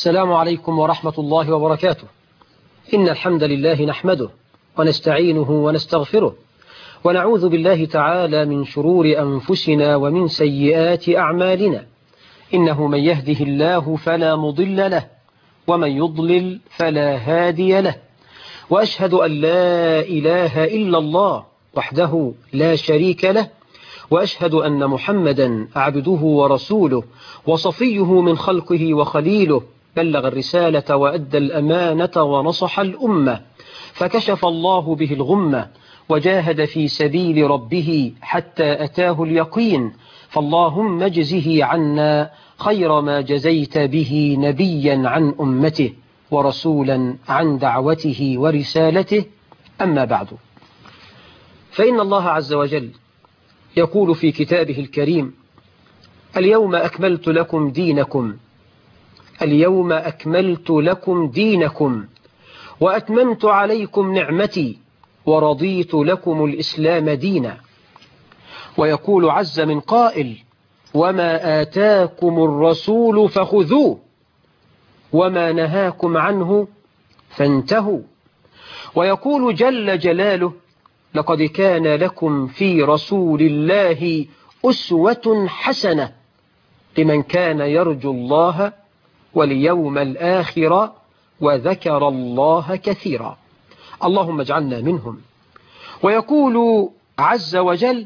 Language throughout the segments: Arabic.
السلام عليكم ورحمة الله وبركاته. إن الحمد لله نحمده ونستعينه ونستغفره ونعوذ بالله تعالى من شرور أنفسنا ومن سيئات أعمالنا. إنه من يهده الله فلا مضل له ومن يضلل فلا هادي له، وأشهد أن لا إله إلا الله وحده لا شريك له، وأشهد أن محمدا عبده ورسوله وصفيه من خلقه وخليله، بلغ الرسالة وأدى الأمانة ونصح الأمة، فكشف الله به الغمة وجاهد في سبيل ربه حتى أتاه اليقين. فاللهم اجزه عنا خير ما جزيت به نبيا عن أمته ورسولا عن دعوته ورسالته. أما بعد، فإن الله عز وجل يقول في كتابه الكريم: اليوم أكملت لكم دينكم، اليوم أكملت لكم دينكم وأتممت عليكم نعمتي ورضيت لكم الإسلام دينا. ويقول عز من قائل: وما آتاكم الرسول فخذوه وما نهاكم عنه فانتهوا. ويقول جل جلاله: لقد كان لكم في رسول الله أسوة حسنة لمن كان يرجو الله واليوم الآخر وذكر الله كثيرا. اللهم اجعلنا منهم. ويقول عز وجل: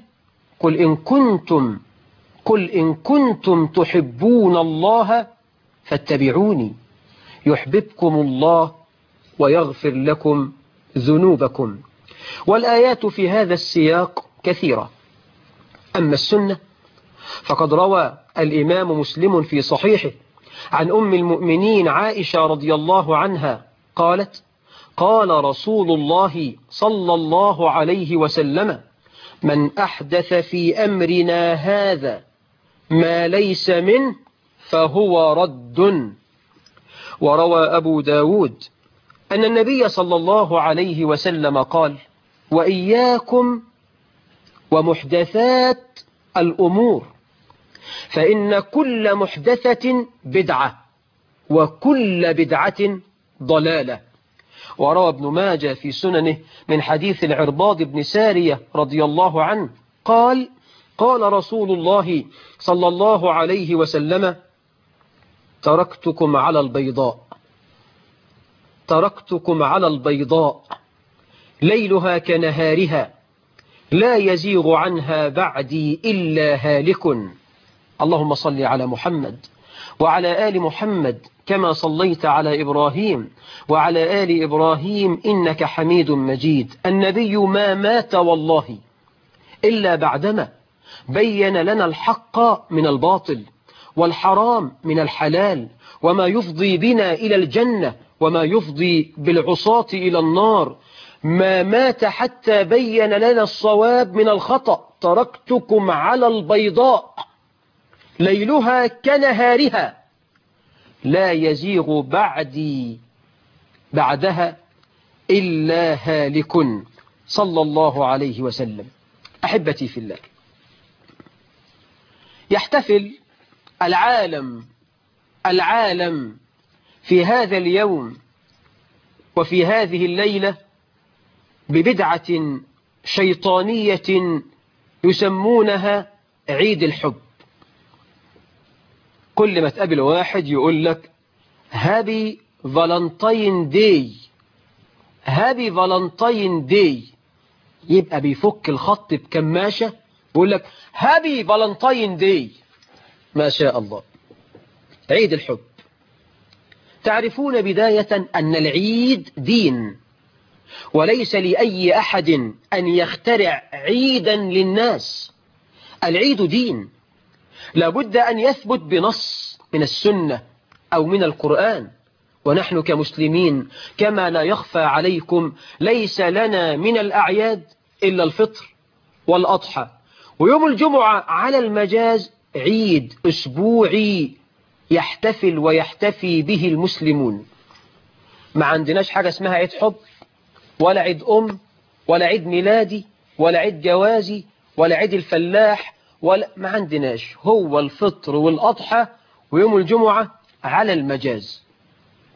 قل إن كنتم تحبون الله فاتبعوني يحببكم الله ويغفر لكم ذنوبكم. والآيات في هذا السياق كثيرة. أما السنة فقد روى الإمام مسلم في صحيحه عن أم المؤمنين عائشة رضي الله عنها قالت: قال رسول الله صلى الله عليه وسلم: من أحدث في أمرنا هذا ما ليس منه فهو رد. وروى أبو داود أن النبي صلى الله عليه وسلم قال: وإياكم ومحدثات الأمور فإن كل محدثة بدعة وكل بدعة ضلالة. وروى ابن ماجه في سننه من حديث العرباض بن سارية رضي الله عنه قال: قال رسول الله صلى الله عليه وسلم: تركتكم على البيضاء ليلها كنهارها لا يزيغ عنها بعدي إلا هالك. اللهم صل على محمد وعلى آل محمد كما صليت على إبراهيم وعلى آل إبراهيم إنك حميد مجيد. النبي ما مات والله إلا بعدما بين لنا الحق من الباطل والحرام من الحلال وما يفضي بنا إلى الجنة وما يفضي بالعصاة إلى النار. ما مات حتى بين لنا الصواب من الخطأ. تركتكم على البيضاء ليلها كنهارها لا يزيغ بعدها إلا هالك، صلى الله عليه وسلم. أحبتي في الله، يحتفل العالم في هذا اليوم وفي هذه الليلة ببدعة شيطانية يسمونها عيد الحب. كل ما تقابل واحد يقول لك هابي فالنتين داي، هابي فالنتين داي، يبقى بيفك الخط بكماشة ويقول لك هابي فالنتين داي. ما شاء الله، عيد الحب. تعرفون بداية أن العيد دين، وليس لأي أحد أن يخترع عيدا للناس. العيد دين لابد أن يثبت بنص من السنة أو من القرآن. ونحن كمسلمين كما لا يخفى عليكم ليس لنا من الأعياد إلا الفطر والأضحى، ويوم الجمعة على المجاز عيد أسبوعي يحتفل ويحتفي به المسلمون. ما عندناش حاجة اسمها عيد حب ولا عيد ولا عيد ميلادي ولا عيد جوازي ولا عيد الفلاح ولا ما عندناش. هو الفطر والأضحى ويوم الجمعة على المجاز.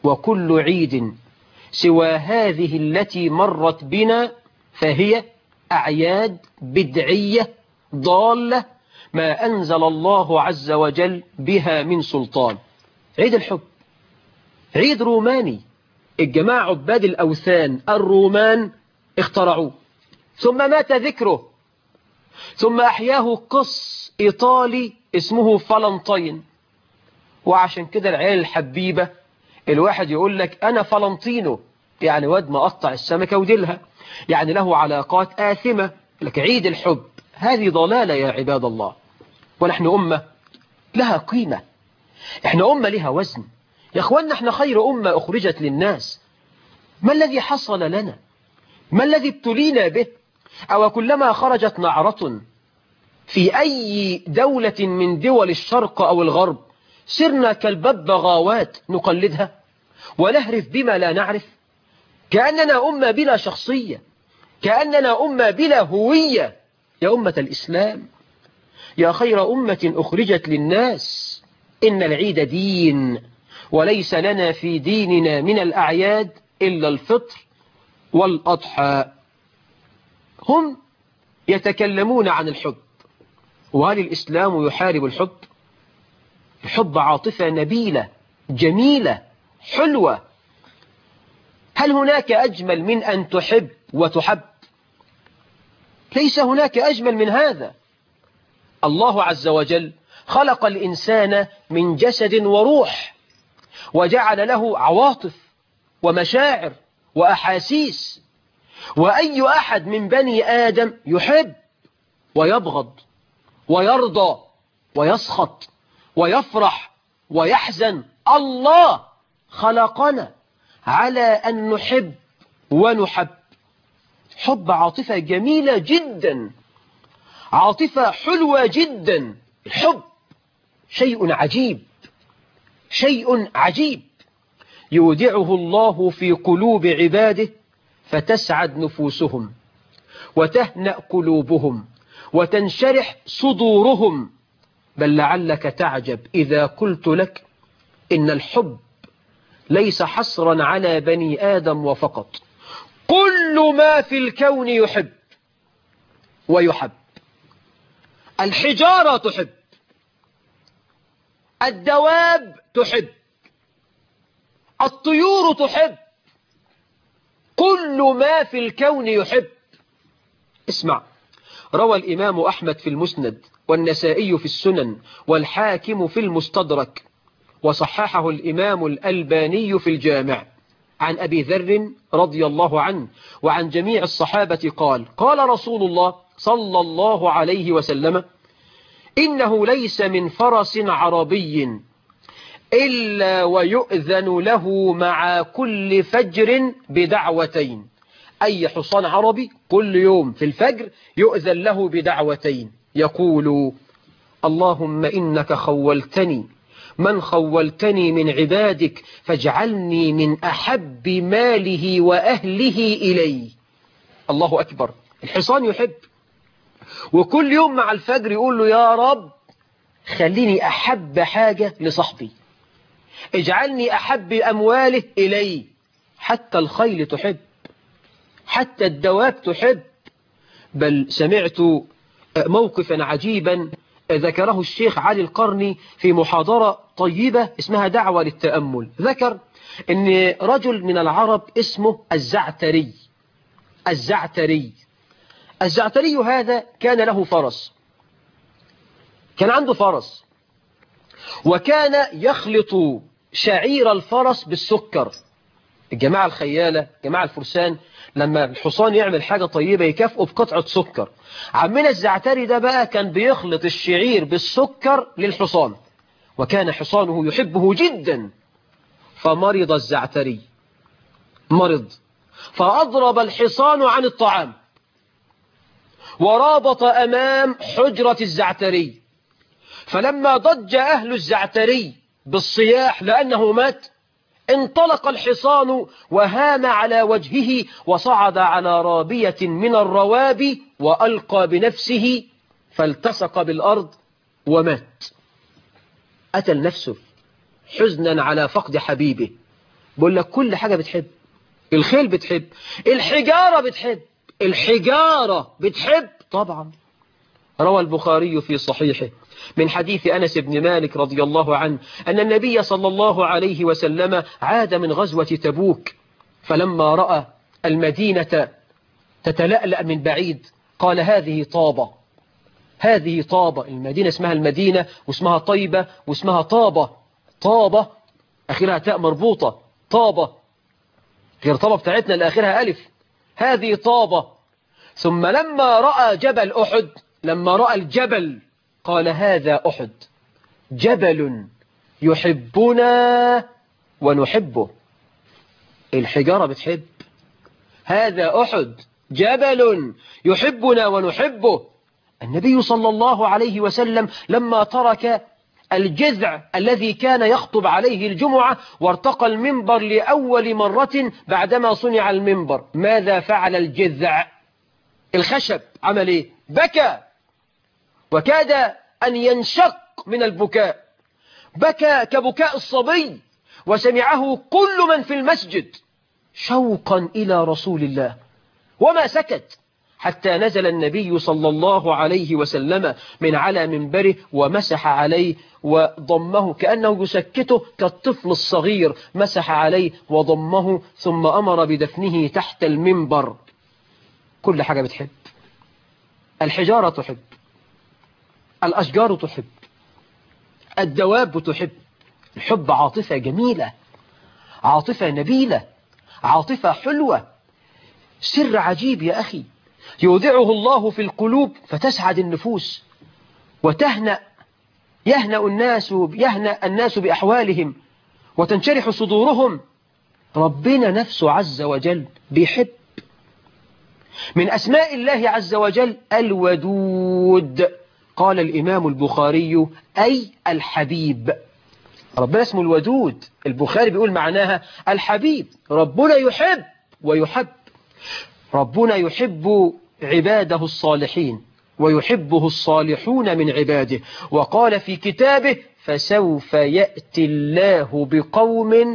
وكل عيد سوى هذه التي مرت بنا فهي أعياد بدعية ضالة ما أنزل الله عز وجل بها من سلطان. عيد الحب عيد روماني، الجماعة عباد الأوثان الرومان اخترعوه، ثم مات ذكره، ثم أحياه قس إيطالي اسمه فالنتين. وعشان كده العيال الحبيبة الواحد يقول لك أنا فالنتينو، يعني واد مقطع السمكة وديلها، يعني له علاقات آثمة. لك عيد الحب هذه ضلالة يا عباد الله. ونحن أمة لها قيمة، احنا أمة لها وزن يا أخوانا، احنا خير أمة أخرجت للناس. ما الذي حصل لنا؟ ما الذي ابتلينا به؟ أو كلما خرجت نعرة في أي دولة من دول الشرق أو الغرب سرنا كالببغاوات نقلدها ونهرف بما لا نعرف، كأننا أمة بلا شخصية، كأننا أمة بلا هوية. يا أمة الإسلام، يا خير أمة أخرجت للناس، إن العيد دين، وليس لنا في ديننا من الأعياد إلا الفطر والأضحى. هم يتكلمون عن الحب، وهل الإسلام يحارب الحب؟ الحب عاطفة نبيلة جميلة حلوة. هل هناك أجمل من أن تحب وتحب؟ ليس هناك أجمل من هذا. الله عز وجل خلق الإنسان من جسد وروح، وجعل له عواطف ومشاعر وأحاسيس، وأي أحد من بني آدم يحب ويبغض ويرضى ويسخط ويفرح ويحزن. الله خلقنا على أن نحب ونحب. حب عاطفة جميلة جدا، عاطفة حلوة جدا. الحب شيء عجيب، شيء عجيب يودعه الله في قلوب عباده فتسعد نفوسهم وتهنأ قلوبهم وتنشرح صدورهم. بل لعلك تعجب إذا قلت لك إن الحب ليس حصرا على بني آدم وفقط، كل ما في الكون يحب ويحب. الحجارة تحب، الدواب تحب، الطيور تحب، كل ما في الكون يحب. اسمع، روى الإمام أحمد في المسند، والنسائي في السنن، والحاكم في المستدرك، وصححه الإمام الألباني في الجامع، عن أبي ذر رضي الله عنه وعن جميع الصحابة قال: قال رسول الله صلى الله عليه وسلم: إنه ليس من فرس عربي إلا ويؤذن له مع كل فجر بدعوتين. أي حصان عربي كل يوم في الفجر يؤذن له بدعوتين، يقول: اللهم إنك خولتني من خولتني من عبادك فاجعلني من أحب ماله وأهله إلي. الله أكبر. الحصان يحب، وكل يوم مع الفجر يقول له: يا رب خليني أحب حاجة لصاحبي، اجعلني أحب أمواله إلي. حتى الخيل تحب، حتى الدواب تحب. بل سمعت موقفا عجيبا ذكره الشيخ علي القرني في محاضرة طيبة اسمها دعوة للتأمل. ذكر أن رجل من العرب اسمه الزعتري. الزعتري هذا كان له فرس، كان عنده فرس، وكان يخلط شعير الفرس بالسكر. الجماعة الخيالة، جماعة الفرسان، لما الحصان يعمل حاجة طيبة يكافئه بقطعة سكر. عمنا الزعتري ده بقى كان بيخلط الشعير بالسكر للحصان، وكان حصانه يحبه جدا. فمرض الزعتري، مرض، فأضرب الحصان عن الطعام، ورابط أمام حجرة الزعتري. فلما ضج أهل الزعتري بالصياح لأنه مات، انطلق الحصان وهام على وجهه وصعد على رابية من الروابي وألقى بنفسه فالتصق بالأرض ومات. قتل نفسه حزنا على فقد حبيبه، بقول لك كل حاجة بتحب. الخيل بتحب، الحجارة بتحب، الحجارة بتحب طبعا. روى البخاري في صحيحه من حديث أنس بن مالك رضي الله عنه أن النبي صلى الله عليه وسلم عاد من غزوة تبوك، فلما رأى المدينة تتلألأ من بعيد قال هذه طابة، هذه طابة. المدينة اسمها المدينة واسمها طيبة واسمها طابة. طابة آخرها تاء مربوطة، طابة، غير طابة بتاعتنا اللي آخرها ألف. هذه طابة. ثم لما رأى جبل أحد، لما رأى الجبل قال هذا أحد، جبل يحبنا ونحبه. الحجارة بتحب. هذا أحد جبل يحبنا ونحبه. النبي صلى الله عليه وسلم لما ترك الجذع الذي كان يخطب عليه الجمعة وارتقى المنبر لأول مرة بعدما صنع المنبر، ماذا فعل الجذع؟ الخشب عمل ايه؟ بكى، وكاد أن ينشق من البكاء، بكى كبكاء الصبي، وسمعه كل من في المسجد شوقا إلى رسول الله، وما سكت حتى نزل النبي صلى الله عليه وسلم من على منبره ومسح عليه وضمه كأنه يسكته كالطفل الصغير، مسح عليه وضمه ثم أمر بدفنه تحت المنبر. كل حاجة بتحب. الحجارة تحب، الأشجار تحب، الدواب تحب. الحب عاطفة جميلة، عاطفة نبيلة، عاطفة حلوة، سر عجيب يا أخي يودعه الله في القلوب فتسعد النفوس وتهنأ، يهنأ الناس بأحوالهم وتنشرح صدورهم. ربنا نفسه عز وجل بيحب. من أسماء الله عز وجل الودود، قال الإمام البخاري أي الحبيب. ربنا اسمه الودود، البخاري بيقول معناها الحبيب. ربنا يحب ويحب. ربنا يحب عباده الصالحين ويحبه الصالحون من عباده، وقال في كتابه فسوف يأتي الله بقوم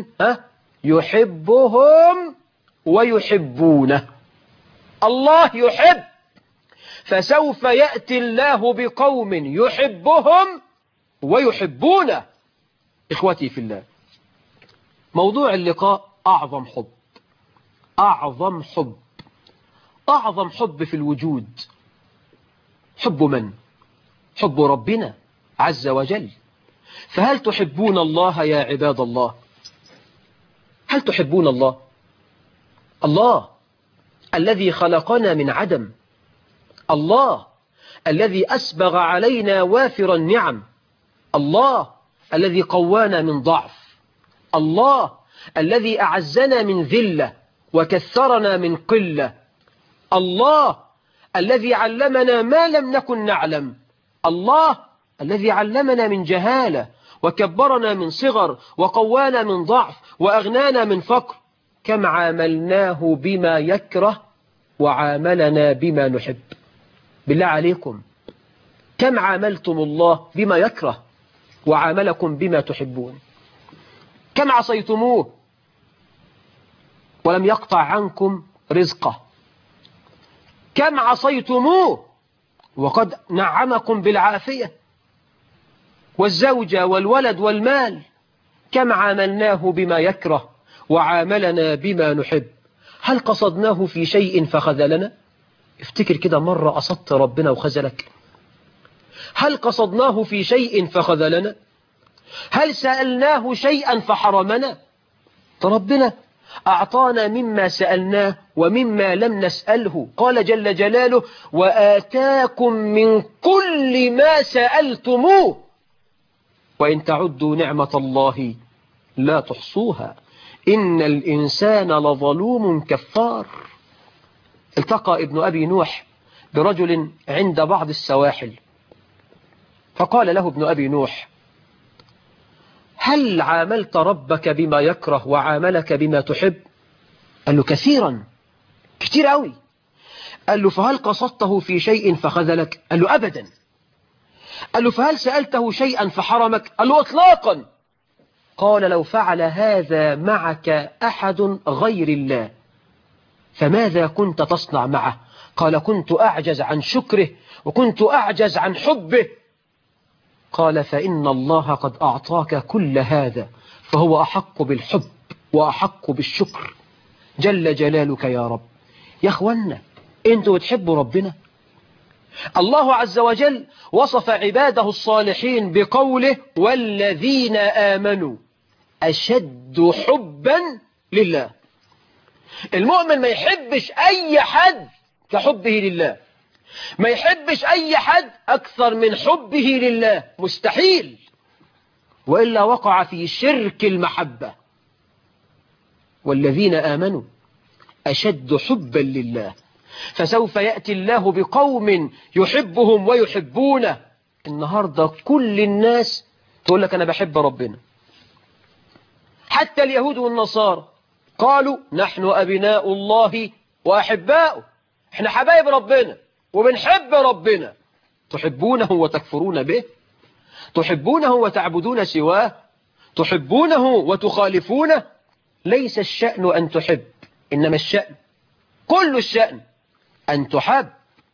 يحبهم ويحبونه. الله يحب، فسوف يأتي الله بقوم يحبهم ويحبونه. إخوتي في الله، موضوع اللقاء أعظم حب، أعظم حب، أعظم حب في الوجود. حب من؟ حب ربنا عز وجل. فهل تحبون الله يا عباد الله؟ هل تحبون الله؟ الله الذي خلقنا من عدم، الله الذي أسبغ علينا وافر النعم، الله الذي قوانا من ضعف، الله الذي أعزنا من ذلة وكثرنا من قلة، الله الذي علمنا ما لم نكن نعلم، الله الذي علمنا من جهالة وكبرنا من صغر وقوانا من ضعف وأغنانا من فقر. كم عاملناه بما يكره وعاملنا بما نحب. بالله عليكم كم عاملتم الله بما يكره وعاملكم بما تحبون؟ كم عصيتموه ولم يقطع عنكم رزقه؟ كم عصيتموه وقد نعمكم بالعافية والزوجة والولد والمال؟ كم عاملناه بما يكره وعاملنا بما نحب. هل قصدناه في شيء فخذلنا؟ افتكر كده مرة قصدت ربنا وخذلك؟ هل قصدناه في شيء فخذلنا؟ هل سألناه شيئا فحرمنا؟ ربنا أعطانا مما سألناه ومما لم نسأله. قال جل جلاله وآتاكم من كل ما سألتموه وإن تعدوا نعمة الله لا تحصوها إن الإنسان لظلوم كفار. التقى ابن أبي نوح برجل عند بعض السواحل، فقال له ابن أبي نوح هل عاملت ربك بما يكره وعاملك بما تحب؟ قال له كثيرا، كتير قوي. قال له فهل قصدته في شيء فخذلك؟ قال له أبدا. قال له فهل سألته شيئا فحرمك؟ قال له إطلاقا. قال لو فعل هذا معك أحد غير الله فماذا كنت تصنع معه؟ قال كنت أعجز عن شكره وكنت أعجز عن حبه. قال فإن الله قد أعطاك كل هذا فهو أحق بالحب وأحق بالشكر جل جلالك يا رب. يا أخوانا أنتوا بتحبوا ربنا؟ الله عز وجل وصف عباده الصالحين بقوله والذين آمنوا أشد حبا لله. المؤمن ما يحبش أي حد كحبه لله، ما يحبش أي حد أكثر من حبه لله، مستحيل، وإلا وقع في شرك المحبة. والذين آمنوا أشد حبا لله. فسوف يأتي الله بقوم يحبهم ويحبونه. النهاردة كل الناس تقول لك أنا بحب ربنا، حتى اليهود والنصارى قالوا نحن أبناء الله وأحباؤه، احنا حبايب ربنا وبنحب ربنا. تحبونه وتكفرون به؟ تحبونه وتعبدون سواه؟ تحبونه وتخالفونه؟ ليس الشأن أن تحب، إنما الشأن كل الشأن أن تحب.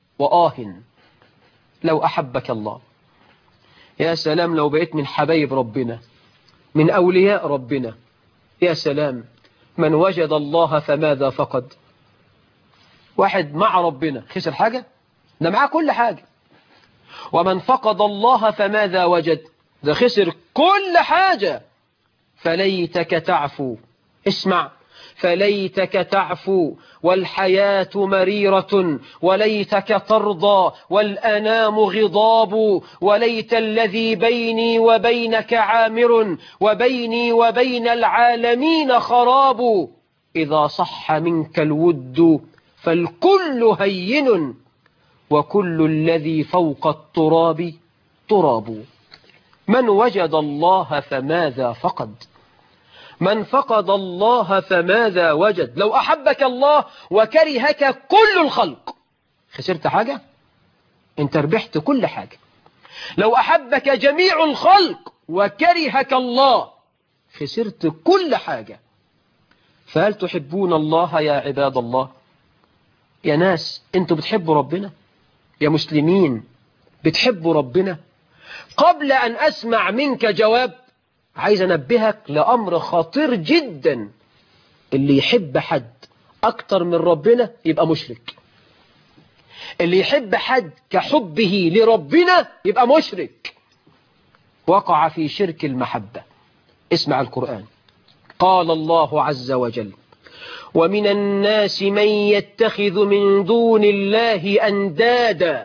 لو أحبك الله، يا سلام لو بقيت من حبايب ربنا، من أولياء ربنا، يا سلام. من وجد الله فماذا فقد؟ واحد مع ربنا خسر حاجة؟ ده معاه كل حاجة. ومن فقد الله فماذا وجد؟ ده خسر كل حاجة. فليتك تعفو، اسمع، فليتك تعفو والحياة مريرة، وليتك ترضى والأنام غضاب، وليت الذي بيني وبينك عامر وبيني وبين العالمين خراب. إذا صح منك الود فالكل هين وكل الذي فوق التراب تراب. من وجد الله فماذا فقد؟ من فقد الله فماذا وجد؟ لو أحبك الله وكرهك كل الخلق خسرت حاجة؟ انت ربحت كل حاجة. لو أحبك جميع الخلق وكرهك الله خسرت كل حاجة. فهل تحبون الله يا عباد الله؟ يا ناس انتوا بتحبوا ربنا؟ يا مسلمين بتحبوا ربنا؟ قبل أن أسمع منك جواب عايز أنبهك لأمر خطير جدا. اللي يحب حد أكتر من ربنا يبقى مشرك. اللي يحب حد كحبه لربنا يبقى مشرك، وقع في شرك المحبة. اسمع القرآن، قال الله عز وجل ومن الناس من يتخذ من دون الله أندادا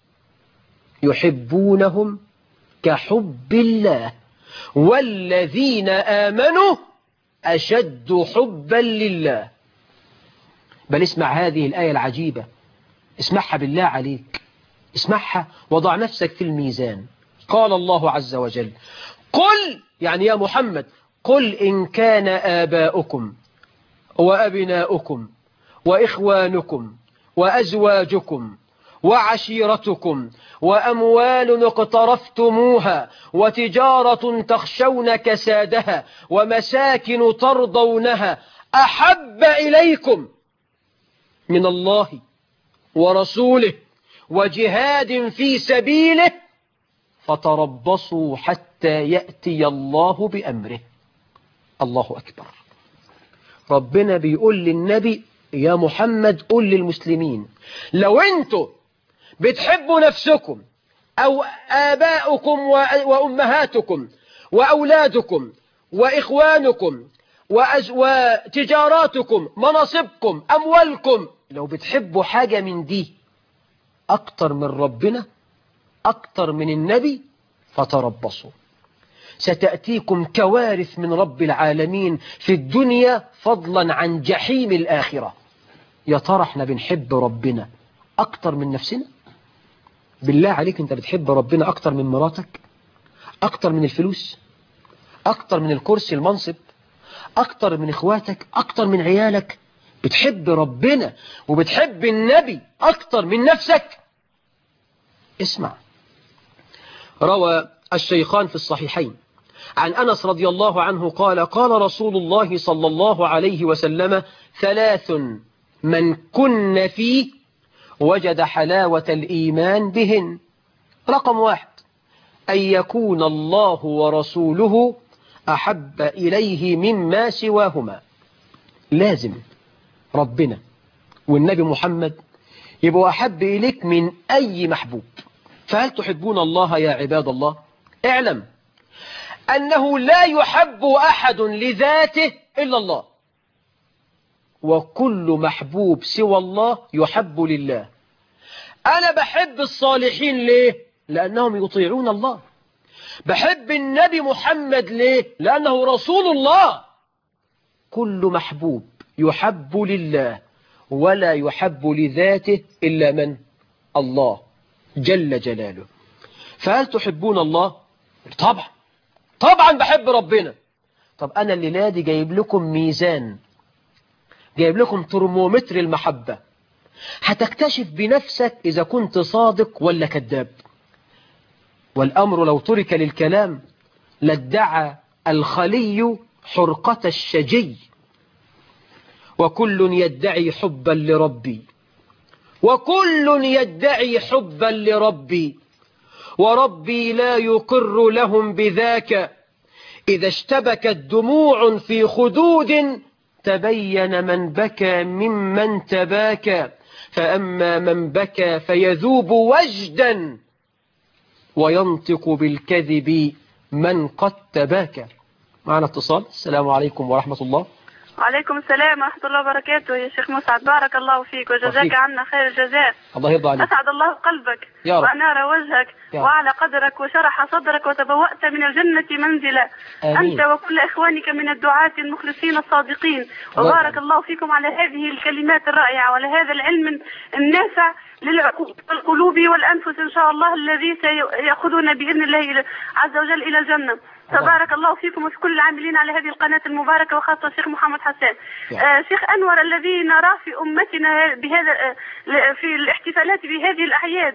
يحبونهم كحب الله والذين آمنوا أشد حبا لله. بل اسمع هذه الآية العجيبة، اسمعها بالله عليك، اسمعها وضع نفسك في الميزان. قال الله عز وجل قل، يعني يا محمد، قل إن كان آباؤكم وأبناؤكم وإخوانكم وأزواجكم وعشيرتكم وأموال اقترفتموها وتجارة تخشون كسادها ومساكن ترضونها أحب إليكم من الله ورسوله وجهاد في سبيله فتربصوا حتى يأتي الله بأمره. الله أكبر. ربنا بيقول للنبي يا محمد قل للمسلمين لو انتوا بتحبوا نفسكم أو آباؤكم وأمهاتكم وأولادكم وإخوانكم وتجاراتكم مناصبكم أموالكم، لو بتحبوا حاجة من دي أكتر من ربنا أكتر من النبي فتربصوا، ستأتيكم كوارث من رب العالمين في الدنيا فضلا عن جحيم الآخرة. يا ترى احنا بنحب ربنا أكتر من نفسنا؟ بالله عليك انت بتحب ربنا أكتر من مراتك؟ أكتر من الفلوس؟ أكتر من الكرسي المنصب؟ أكتر من إخواتك؟ أكتر من عيالك؟ بتحب ربنا وبتحب النبي أكتر من نفسك؟ اسمع، روى الشيخان في الصحيحين عن أنس رضي الله عنه قال قال رسول الله صلى الله عليه وسلم 3 من كن فيه وجد حلاوة الإيمان بهن. رقم 1 أن يكون الله ورسوله أحب إليه مما سواهما. لازم ربنا والنبي محمد يبقوا أحب إليك من أي محبوب. فهل تحبون الله يا عباد الله؟ اعلم أنه لا يحب أحد لذاته إلا الله، وكل محبوب سوى الله يحب لله. أنا بحب الصالحين ليه؟ لأنهم يطيعون الله. بحب النبي محمد ليه؟ لأنه رسول الله. كل محبوب يحب لله ولا يحب لذاته إلا من؟ الله جل جلاله. فهل تحبون الله؟ طبعا بحب ربنا. طب أنا الليلة دي جايب لكم ميزان، جايب لكم ترمومتر المحبة، هتكتشف بنفسك إذا كنت صادق ولا كذاب. والأمر لو ترك للكلام لادعى الخلي حرقة الشجي. وكل يدعي حبا لربي، وكل يدعي حبا لربي، وربي لا يقر لهم بذاك. إذا اشتبكت دموع في خدود تبين من بكى ممن تباكى. فأما من بكى فيذوب وجدا وينطق بالكذب من قد تباكى. معنا اتصال. السلام عليكم ورحمة الله. وعليكم السلام ورحمة الله وبركاته يا شيخ مسعد، بارك الله فيك وجزاك عنا خير الجزاء. الله يرضى عليك. أسعد الله قلبك وأنار وجهك وعلى قدرك وشرح صدرك وتبوأت من الجنة منزلا. أنت وكل إخوانك من الدعاة المخلصين الصادقين. وبارك الله فيكم على هذه الكلمات الرائعة وعلى هذا العلم النافع للقلوب والأنفس إن شاء الله الذي سيأخذون بإذن الله عز وجل إلى الجنة. تبارك الله فيكم وفي كل العاملين على هذه القناة المباركة وخاصة الشيخ محمد حسان. شيخ أنور، الذي نراه في أمتنا بهذا في الاحتفالات بهذه الأعياد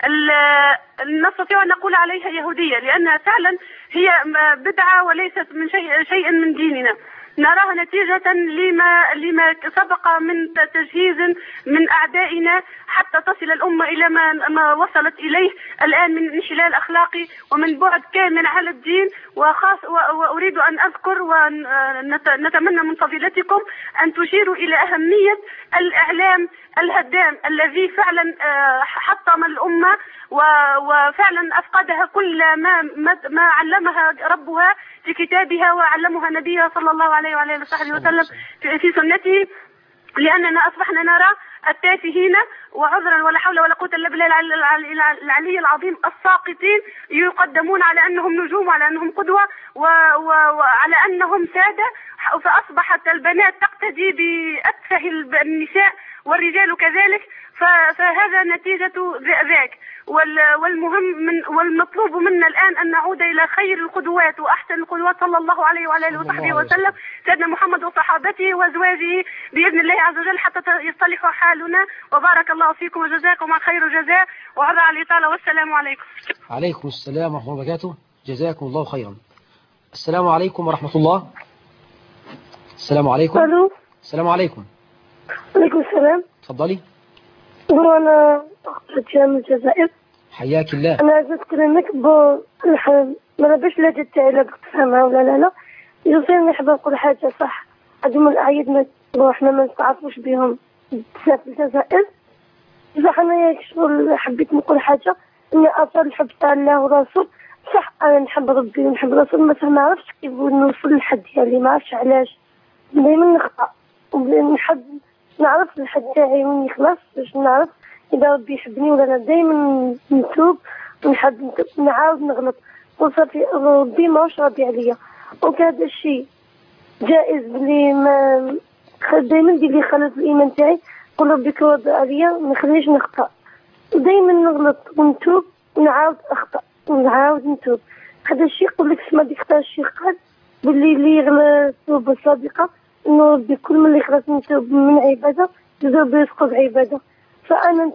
نستطيع أن نقول عليها يهودية، لأنها فعلا هي بدعة وليست من شيء من ديننا. نراها نتيجة لما سبق من تجهيز من أعدائنا حتى تصل الأمة إلى ما وصلت إليه الآن من انحلال أخلاقي ومن بعد كامل على الدين. وأريد أن أذكر ونتمنى من فضيلتكم أن تشيروا إلى أهمية الإعلام الهدام الذي فعلا حطم الأمة وفعلا أفقدها كل ما علمها ربها في كتابها وعلمها نبيها صلى الله عليه وعلى وصحبه وسلم في سنته، لأننا أصبحنا نرى التافهين وعذرا ولا حول ولا قوة إلا بالله العلي العظيم الساقطين يقدمون على أنهم نجوم وعلى أنهم قدوة وعلى أنهم سادة، فأصبحت البنات تقتدي بأتفه النساء والرجال كذلك. فهذا نتيجة ذاك. والمهم والمطلوب منا الآن أن نعود إلى خير القدوات وأحسن القدوات صلى الله عليه وعلى آله وصحبه وسلم، سيدنا محمد وصحابته وأزواجه بإذن الله عز وجل حتى يصلح حالنا. وبارك الله فيكم وجزاكم خير الجزاء وعلى على الإطالة. والسلام عليكم. عليكم السلام ورحمة الله وبركاته. جزاكم الله خيرا. السلام عليكم ورحمة الله. السلام عليكم. ألو. السلام عليكم. عليكم السلام. تفضلي. أنا أخت من الجزائر. حياك الله. أنا عايزة أتكلمك ما باش لا تاعي لا تفهمها ولا لا يصير نحب نقول حاجة صح. هذوما الأعياد احنا ما نتعرفوش بهم بزاف في الجزائر، بصح أنا شغل حبيت نقول حاجة إني أصلا نحب تاع الله ورسول. صح أنا نحب ربي ونحب رسول، بس ما عرفتش كيف نوصل للحد ديالي، ما عرفتش علاش دايما نخطأ ونحب نعرف الحد تاعي وين يخلص باش نعرف إذا ربي يحبني ولا لا. دايما نتوب ونحب نعاود نغلط وصافي ربي ماهوش راضي عليا. وكذا الشيء جائز بلي ما دايما ندير لي خلل في الإيمان تاعي، قول ربي كراضي عليا ما نخليش نخطأ. دايما نغلط ونتوب ونعاود أخطأ ونعاود نتوب. هذا الشيء يقول لك اسمع ديك الشيء قال باللي اللي يغلط توبة صادقة إنه ربي كل من اللي يخلص نتوب من عبادة يزور برزقه بعبادة. فأنا نتوب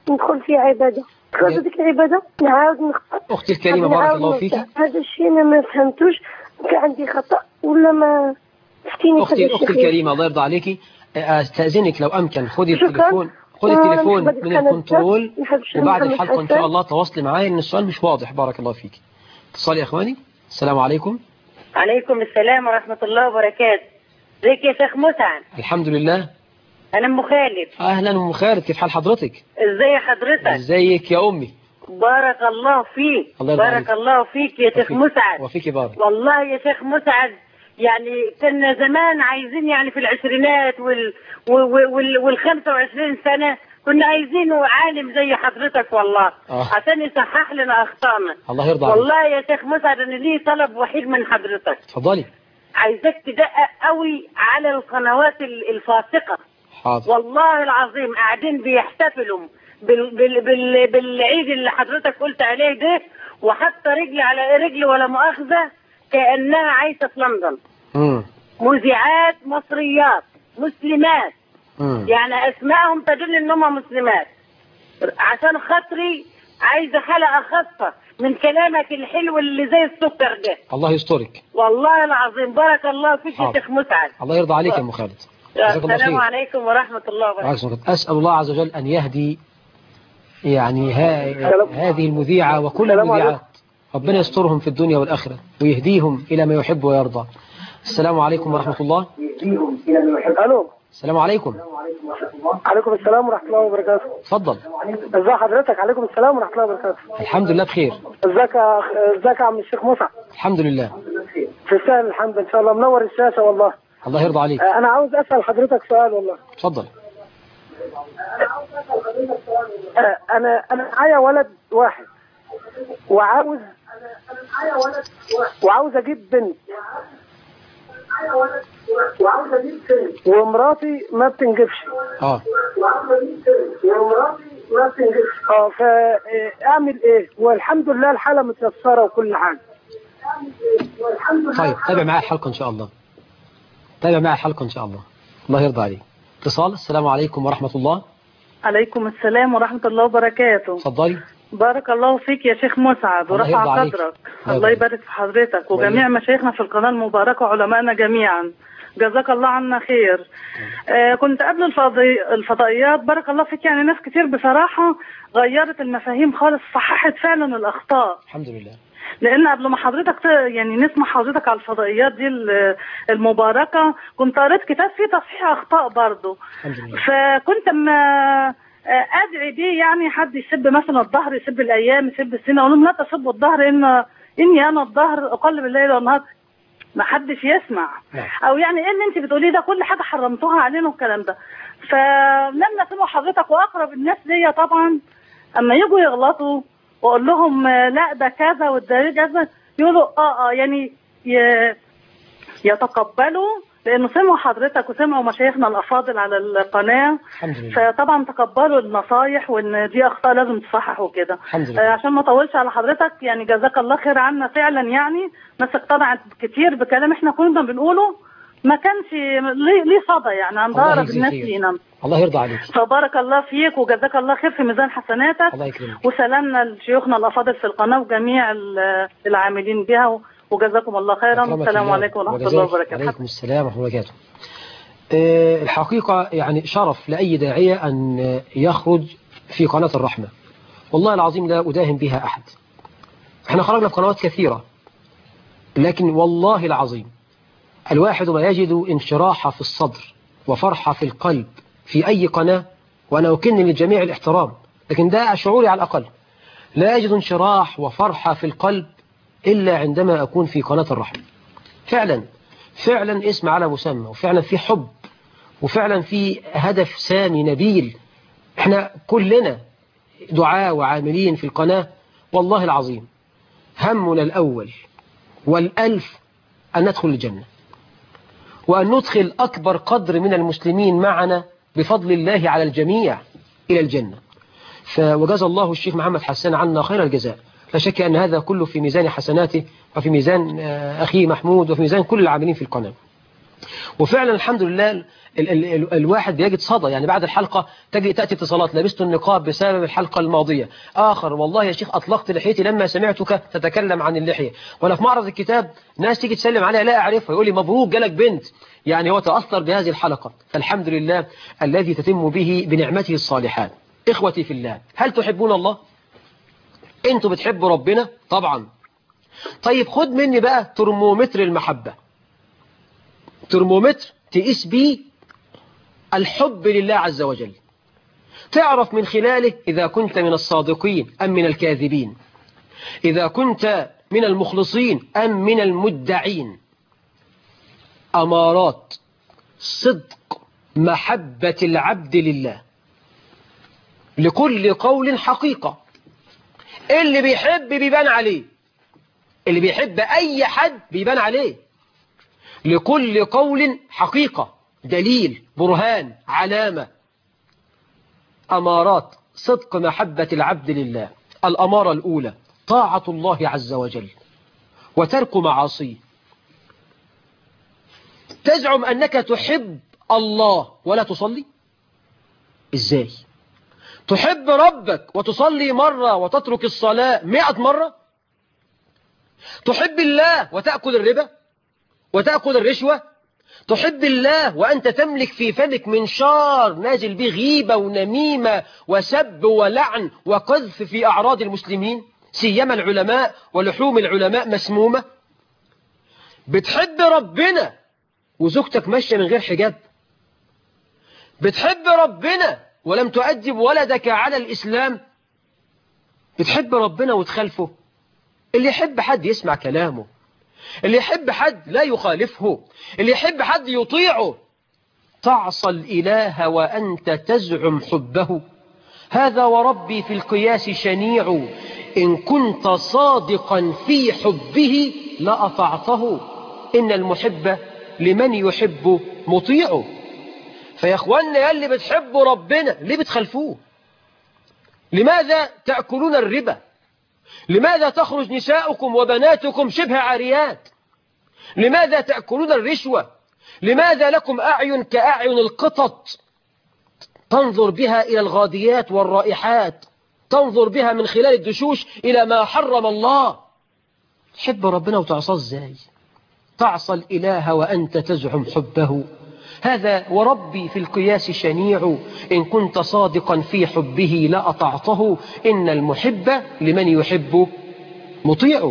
ندخل في عبادة، تخرج ديك العبادة نعاود نخطأ. أختي الكريمة بارك الله فيك. هذا الشيء أنا ما فهمتوش، كان عندي خطأ ولا ما تفتيني. أختي الكريمة الله يرضى عليكي، أستأذنك لو أمكن خذي التليفون من الكنترول، وبعد الحلقة إن شاء الله تواصلي معايا لأن السؤال مش واضح. بارك الله فيك. اتصال يا إخواني. السلام عليكم. عليكم السلام ورحمة الله وبركاته. ازيك يا شيخ مسعد؟ الحمد لله. أنا أم خالد. أهلا أم خالد، كيف حال حضرتك؟ ازي حضرتك؟ ازيك يا أمي؟ بارك الله فيك. بارك الله فيك يا شيخ مسعد. وفيك بارك. والله يا شيخ مسعد يعني كنا زمان عايزين يعني في العشرينات وال 25 سنة كنا عايزين عالم زي حضرتك والله عشان يصحح لنا أخطائنا. الله يرضى عليك. والله يا شيخ مسعد أنا لي طلب وحيد من حضرتك. اتفضلي. عايزك تدقق قوي على القنوات الفاسقة. حاضر. والله العظيم قاعدين بيحتفلوا بالعيد اللي حضرتك قلت عليه ده، وحتى رجل على رجل ولا مؤاخذة كأنها عايشة في لندن. مذيعات مصريات مسلمات، يعني اسمائهم تدل انهم مسلمات. عشان خاطري عايزة حلقة خاصة من كلامك الحلو اللي زي السكر ده. الله يسترك. والله العظيم بارك الله فيك يا شيخ مسعد. الله يرضى عليك يا ام خالد. السلام عليكم ورحمة الله وبركاته. أسأل الله عز وجل أن يهدي يعني هذه المذيعة وكل المذيعات، ربنا يسترهم في الدنيا والآخرة ويهديهم إلى ما يحب ويرضى. السلام عليكم ورحمة الله. ألو. السلام عليكم. عليكم السلام ورحمة الله وبركاته. اتفضل. ازي حضرتك؟ عليكم السلام ورحمة الله وبركاته. الحمد لله بخير. ازيك يا عم الشيخ مسعد؟ الحمد لله. تستاهل الحمد ان شاء الله، منور الشاشة والله. الله يرضى عليك. انا عاوز اسأل حضرتك سؤال والله. اتفضل. انا معايا ولد واحد وعاوز اجيب بنت، ومراتي ما بتنجبش. فاعمل ايه؟ والحمد لله الحالة متيسرة وكل حاجة. طيب تابع معايا الحلقة ان شاء الله. تابع معايا الحلقة ان شاء الله. الله يرضى عليك. اتصال. السلام عليكم ورحمة الله. عليكم السلام ورحمة الله وبركاته. اتفضلي. بارك الله فيك يا شيخ مسعد ورفع قدرك. الله يبارك في حضرتك وجميع مشايخنا في القناة المباركة وعلمائنا جميعا، جزاك الله عنا خير. كنت قبل الفضائيات بارك الله فيك، يعني ناس كتير بصراحة غيرت المفاهيم خالص، صححت فعلا الأخطاء الحمد لله. لأن قبل ما حضرتك يعني نسمع حضرتك على الفضائيات دي المباركة كنت قريت كتاب فيه تصحيح أخطاء برضه، فكنت ما أدعي بيه يعني حد يسب مثلا الظهر، يسب الأيام، يسب السنة، أقول لهم لا تسبوا الظهر إني أنا الظهر أقلب الليل والنهار، ما حدش يسمع. أو يعني إيه اللي أنت بتقوليه ده؟ كل حاجة حرمتوها علينا والكلام ده. فلما سمعوا حضرتك وأقرب الناس ليا طبعا أما يجوا يغلطوا وأقول لهم لا ده كذا وده كذا، يقولوا يعني يتقبلوا، لأنه سمعوا حضرتك وسمعوا مشايخنا الأفاضل على القناة، فطبعا تقبلوا النصايح وإن دي أخطاء لازم تصحح وكده. عشان ما أطولش على حضرتك، يعني جزاك الله خير عنا فعلا، يعني ناس اقتنعت كتير بكلام احنا كنا بنقوله، ما كانش ليه صدى يعني عند أقرب الناس لينا. الله يرضى عليك. فبارك الله فيك وجزاك الله خير في ميزان حسناتك. الله يكرمك. وسلامنا لشيوخنا الأفاضل في القناة وجميع العاملين بها، وجزاكم الله خيرا. والسلام عليكم ورحمة الله وبركاته. وعليكم السلام ورحمة الله وبركاته. الحقيقة يعني شرف لأي داعية أن يخرج في قناة الرحمة، والله العظيم لا أداهم بها أحد. احنا خرجنا في قنوات كثيرة، لكن والله العظيم الواحد ما يجد انشراح في الصدر وفرحة في القلب في أي قناة، وأنا أكن للجميع الاحترام، لكن ده شعوري على الأقل، لا أجد انشراح وفرحة في القلب إلا عندما أكون في قناة الرحمة. فعلا اسم على مسمى، وفعلا في حب، وفعلا في هدف سامي نبيل. احنا كلنا دعاة وعاملين في القناة، والله العظيم همنا الأول والألف أن ندخل الجنة، وأن ندخل أكبر قدر من المسلمين معنا بفضل الله على الجميع إلى الجنة. وجزا الله الشيخ محمد حسان عنا خير الجزاء. لا شك أن هذا كله في ميزان حسناته، وفي ميزان أخيه محمود، وفي ميزان كل العاملين في القناة. وفعلا الحمد لله الواحد بيجد صدى، يعني بعد الحلقة تأتي اتصالات: لبست النقاب بسبب الحلقة الماضية. آخر: والله يا شيخ أطلقت لحيتي لما سمعتك تتكلم عن اللحية. ولا في معرض الكتاب ناس تيجي تسلم عليها لا أعرفها، يقول لي مبروك جالك بنت. يعني هو تأثر بهذه الحلقة، فالحمد لله الذي تتم به بنعمته الصالحات. إخوتي في الله، هل تحبون الله؟ أنتوا بتحبوا ربنا؟ طبعا. طيب خد مني بقى ترمومتر المحبة، ترمومتر تقيس بيه الحب لله عز وجل، تعرف من خلاله إذا كنت من الصادقين أم من الكاذبين، إذا كنت من المخلصين أم من المدعين. أمارات صدق محبة العبد لله: لكل قول حقيقة. اللي بيحب بيبان عليه، اللي بيحب أي حد بيبان عليه. لكل قول حقيقة، دليل، برهان، علامة. أمارات صدق محبة العبد لله: الأمارة الأولى طاعة الله عز وجل وترك معاصيه. تزعم أنك تحب الله ولا تصلي؟ إزاي؟ تحب ربك وتصلي مرة وتترك الصلاة 100 مرة؟ تحب الله وتأكل الربا وتأكل الرشوة؟ تحب الله وأنت تملك في فمك منشار نازل به غيبة ونميمة وسب ولعن وقذف في أعراض المسلمين، سيما العلماء، ولحوم العلماء مسمومة؟ بتحب ربنا وزوجتك ماشية من غير حجاب؟ بتحب ربنا ولم تؤدب ولدك على الإسلام؟ بتحب ربنا وتخالفه؟ اللي يحب حد يسمع كلامه، اللي يحب حد لا يخالفه، اللي يحب حد يطيعه. تعصى الإله وأنت تزعم حبه، هذا وربي في القياس شنيع. إن كنت صادقا في حبه لأطعته، إن المحب لمن يحب مطيعه. فيا أخوانا يا اللي بتحبوا ربنا ليه بتخالفوه؟ لماذا تأكلون الربا؟ لماذا تخرج نساؤكم وبناتكم شبه عاريات؟ لماذا تأكلون الرشوة؟ لماذا لكم أعين كأعين القطط تنظر بها إلى الغاديات والرائحات، تنظر بها من خلال الدشوش إلى ما حرم الله؟ تحب ربنا وتعصى ازاي؟ تعصى الإله وأنت تزعم حبه، هذا وربي في القياس شنيع. إن كنت صادقا في حبه لأطعته، إن المحب لمن يحب مطيع.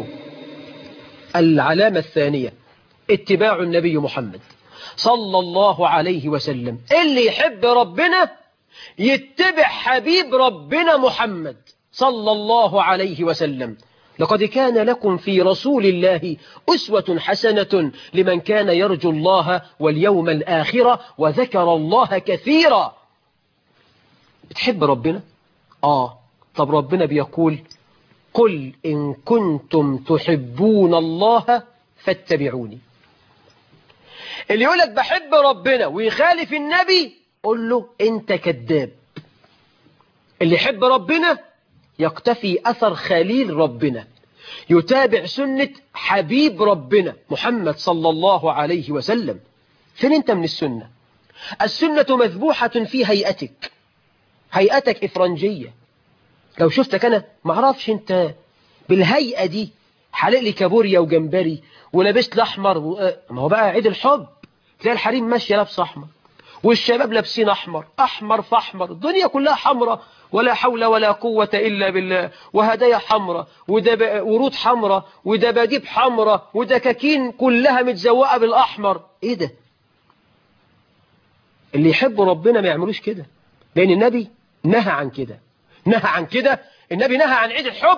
العلامة الثانية اتباع النبي محمد صلى الله عليه وسلم. اللي يحب ربنا يتبع حبيب ربنا محمد صلى الله عليه وسلم. لقد كان لكم في رسول الله أسوة حسنة لمن كان يرجو الله واليوم الآخرة وذكر الله كثيرا. بتحب ربنا؟ طب ربنا بيقول: قل إن كنتم تحبون الله فاتبعوني. اللي يقولك بحب ربنا ويخالف النبي قل له أنت كذاب. اللي يحب ربنا يقتفي أثر خليل ربنا، يتابع سنة حبيب ربنا محمد صلى الله عليه وسلم. فين أنت من السنة؟ السنة مذبوحة في هيئتك، هيئتك إفرنجية. لو شفتك أنا معرفش أنت بالهيئة دي حلق لي كابوريا وجمبري ولابس الأحمر ما هو بقى عيد الحب، تلاقي الحريم ماشية لابسه أحمر والشباب لابسين أحمر، أحمر فأحمر، الدنيا كلها حمرة ولا حول ولا قوة إلا بالله، وهدايا حمرة ورود حمرة ودباديب حمرة ودكاكين كلها متزوقة بالأحمر. إيه ده؟ اللي يحبوا ربنا ما يعملوش كده، لأن النبي نهى عن كده، نهى عن كده. النبي نهى عن عيد الحب.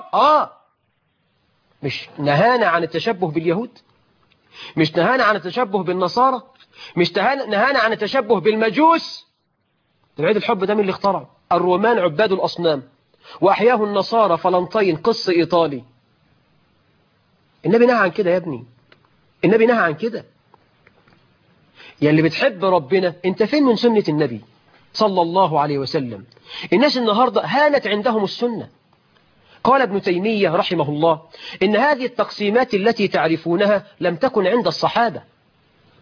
مش نهانا عن التشبه باليهود، مش نهانا عن التشبه بالنصارى، مش نهانا عن التشبه بالمجوس. العيد الحب ده من اللي اخترعه؟ الرومان عباد الأصنام، وأحياه النصارى فلنطين قص إيطالي. النبي نهى عن كده يا ابني، النبي نهى عن كده. يا اللي بتحب ربنا انت فين من سنة النبي صلى الله عليه وسلم؟ الناس النهاردة هانت عندهم السنة. قال ابن تيمية رحمه الله إن هذه التقسيمات التي تعرفونها لم تكن عند الصحابة،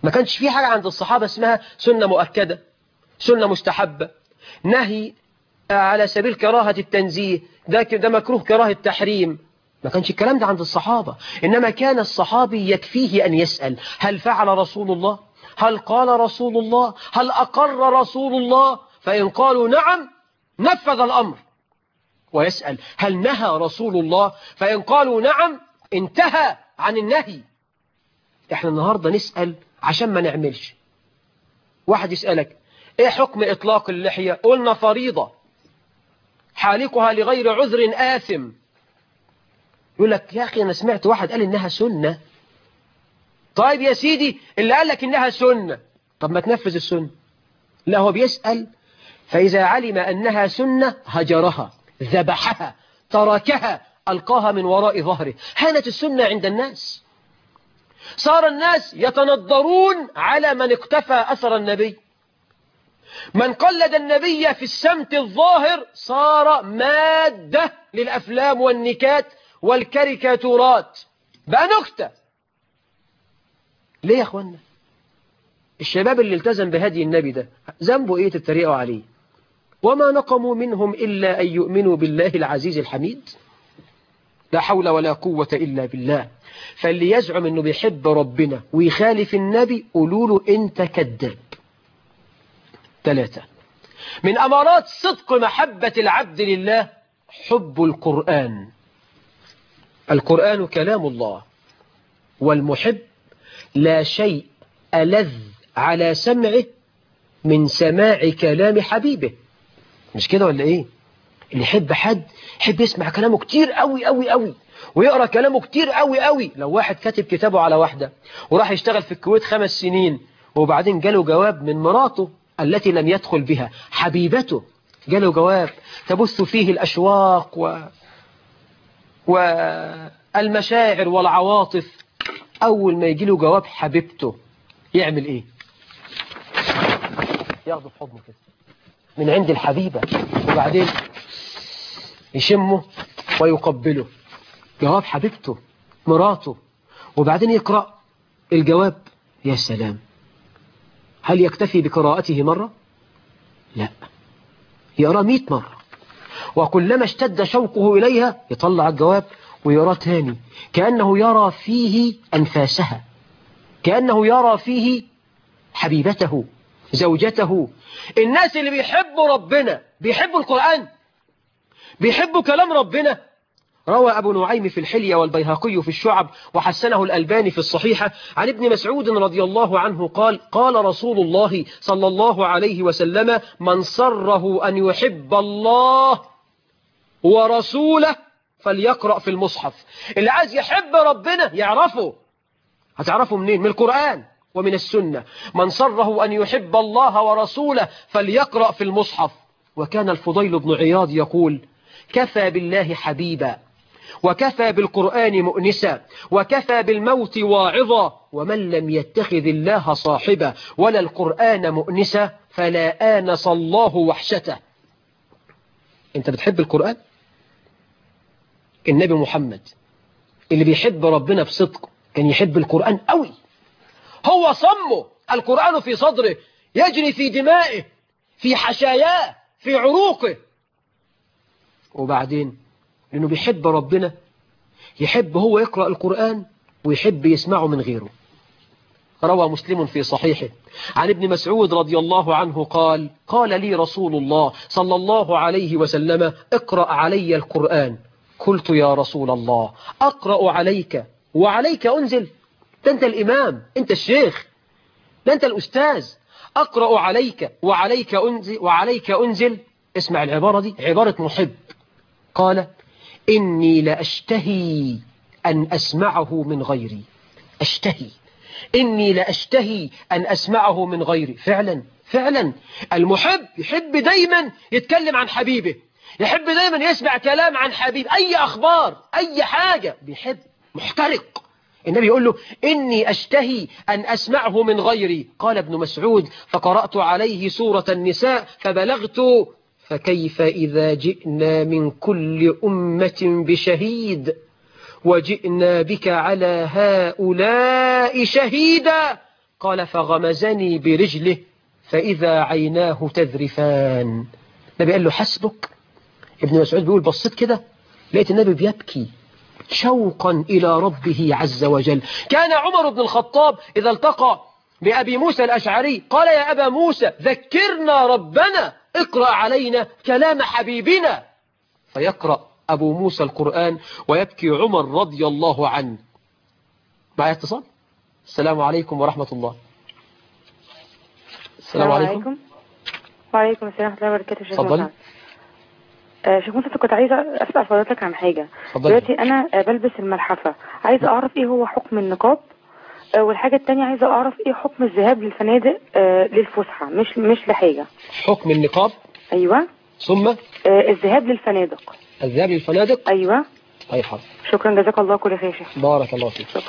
ما كانش في حاجة عند الصحابة اسمها سنة مؤكدة، سنة مستحبة، نهي على سبيل كراهة التنزيه، ده مكروه كراهة التحريم. ما كانش الكلام ده عند الصحابة. إنما كان الصحابي يكفيه أن يسأل: هل فعل رسول الله؟ هل قال رسول الله؟ هل أقر رسول الله؟ فإن قالوا نعم نفذ الأمر، ويسأل: هل نهى رسول الله؟ فإن قالوا نعم انتهى عن النهي. احنا النهاردة نسأل عشان ما نعملش. واحد يسألك: ايه حكم إطلاق اللحية؟ قلنا فريضة، حالقها لغير عذر آثم. يقول لك: يا أخي أنا سمعت واحد قال إنها سنة. طيب يا سيدي، اللي قال لك إنها سنة، طب ما تنفذ السنة. لا، هو بيسأل، فإذا علم أنها سنة هجرها، ذبحها، تركها، ألقاها من وراء ظهره. هانت السنة عند الناس، صار الناس يتنظرون على من اقتفى أثر النبي. من قلد النبي في السمت الظاهر صار مادة للأفلام والنكات والكاريكاتورات، بقى نكتة. ليه يا أخوانا؟ الشباب اللي التزم بهدي النبي ده ذنبه إيه تتريقوا عليه؟ وما نقموا منهم إلا أن يؤمنوا بالله العزيز الحميد. لا حول ولا قوة إلا بالله. فاللي يزعم أنه بيحب ربنا ويخالف النبي قولوا له أنت كذاب. 3 من أمارات صدق محبة العبد لله حب القرآن. القرآن كلام الله، والمحب لا شيء ألذ على سمعه من سماع كلام حبيبه. مش كده ولا إيه؟ اللي يحب حد يحب يسمع كلامه كتير قوي قوي قوي، ويقرأ كلامه كتير قوي قوي. لو واحد كاتب كتابه على واحدة وراح يشتغل في الكويت 5 سنين، وبعدين جاله جواب من مراته التي لم يدخل بها، حبيبته، جاله جواب تبث فيه الأشواق والمشاعر والعواطف. أول ما يجي له جواب حبيبته يعمل إيه؟ ياخده في حضنه كده من عند الحبيبة، وبعدين يشمه ويقبله. جواب حبيبته مراته، وبعدين يقرأ الجواب. يا سلام! هل يكتفي بقراءته مرة؟ لا، يقرأ 100 مرة، وكلما اشتد شوقه إليها يطلع الجواب ويقرأ تاني، كأنه يرى فيه أنفاسها، كأنه يرى فيه حبيبته، زوجته. الناس اللي بيحبوا ربنا بيحبوا القرآن، بيحبوا كلام ربنا. روى أبو نعيم في الحلية والبيهقي في الشعب وحسنه الألباني في الصحيحة عن ابن مسعود رضي الله عنه قال: قال رسول الله صلى الله عليه وسلم: من سره أن يحب الله ورسوله فليقرأ في المصحف. اللي عايز يحب ربنا يعرفه. هتعرفه منين؟ من القرآن ومن السنة. من سره أن يحب الله ورسوله فليقرأ في المصحف. وكان الفضيل بن عياض يقول: كفى بالله حبيبا، وكفى بالقرآن مؤنسا، وكفى بالموت واعظا، ومن لم يتخذ الله صاحبا ولا القرآن مؤنسا فلا آنس الله وحشته. انت بتحب القرآن؟ النبي محمد اللي بيحب ربنا بصدق كان يحب القرآن قوي. هو صمه، القرآن في صدره يجري في دمائه، في حشاياه، في عروقه. وبعدين لأنه بيحب ربنا يحب هو يقرأ القرآن ويحب يسمعه من غيره. روى مسلم في صحيحه عن ابن مسعود رضي الله عنه قال: قال لي رسول الله صلى الله عليه وسلم: اقرأ علي القرآن. قلت: يا رسول الله، أقرأ عليك وعليك أنزل؟ ده أنت الإمام، أنت الشيخ، ده أنت الأستاذ. أقرأ عليك وعليك أنزل. اسمع العبارة دي، عبارة محب. قال: إني لأشتهي أن أسمعه من غيري. أشتهي، إني لأشتهي أن أسمعه من غيري. فعلا فعلا المحب يحب دايما يتكلم عن حبيبه، يحب دايما يسمع كلام عن حبيب، أي أخبار، أي حاجة بيحب، محترق. النبي يقول له: إني أشتهي أن أسمعه من غيري. قال ابن مسعود: فقرأت عليه سورة النساء فبلغت: فكيف إذا جئنا من كل أمة بشهيد وجئنا بك على هؤلاء شهيدا. قال فغمزني برجله فإذا عيناه تذرفان. النبي قال له حسبك. ابن مسعود بيقول بصيت كده لقيت النبي بيبكي شوقا إلى ربه عز وجل. كان عمر بن الخطاب إذا التقى بأبي موسى الأشعري قال يا أبا موسى ذكرنا ربنا، اقرأ علينا كلام حبيبنا. فيقرأ أبو موسى القرآن ويبكي عمر رضي الله عنه. معي اتصال. السلام عليكم ورحمة الله. السلام عليكم. وعليكم السلام ورحمة الله وبركاته. شيخ تفضل. شيخ مصطفى، كنت عايزة أسأل حضرتك عن حاجة. دلوقتي أنا بلبس الملحفة، عايزة أعرف إيه هو حكم النقاب، والحاجة التانية عايزة أعرف إيه حكم الذهاب للفنادق للفسحة، مش لحاجة. حكم النقاب. أيوة. ثم الذهاب للفنادق. الذهاب للفنادق. أيوة. أي حاضر. شكرا جزاك الله كل خير شيخ. بارك الله فيك. شكرا.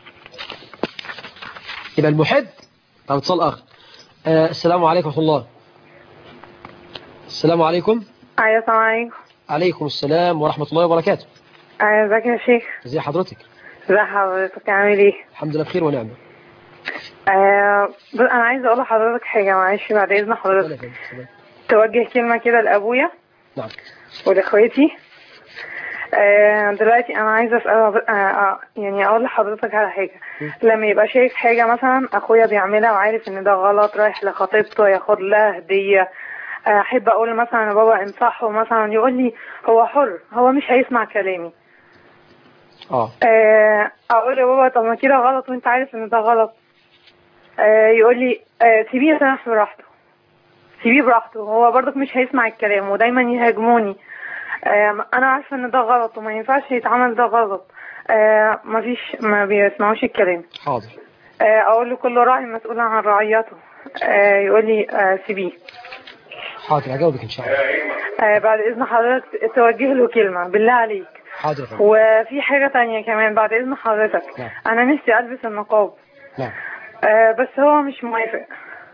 يبقى المحب. طب اتصال آخر. السلام عليكم ورحمة الله. السلام عليكم. أيوة السلام عليكم. عليكم السلام ورحمة الله وبركاته. أيوة ازيك يا شيخ. ازي حضرتك؟ ازي حضرتك عامل ايه؟ الحمد لله بخير ونعمة. أنا عايزة أقول لحضرتك حاجة معلش بعد إذن حضرتك. توجه كلمة كده لأبويا. نعم. ولإخواتي. دلوقتي أنا عايزة أسأل يعني أقول لحضرتك على حاجة. لما يبقى شايف حاجة مثلا أخويا بيعملها وعارف إن ده غلط، رايح لخطيبته ياخد لها هدية، أحب أقول مثلا يا بابا انصحه، مثلا يقول لي هو حر، هو مش هيسمع كلامي. أقول يا بابا طب ما كده غلط وأنت عارف إن ده غلط. يقول لي سيبيه يسامح براحته، سيبيه براحته، هو برضك مش هيسمع الكلام ودايما يهاجموني. أنا عارفة إن ده غلط وما ينفعش يتعمل ده غلط. ما بيسمعوش الكلام. حاضر. أقول له كل راعي مسؤول عن رعيته. يقول لي سيبيه. حاضر هجاوبك إن شاء الله. بعد إذن حضرتك توجه له كلمة بالله عليك. حاضر. وفي حاجة تانية كمان بعد إذن حضرتك. نعم. أنا نفسي ألبس النقاب. نعم. بس هو مش موافق.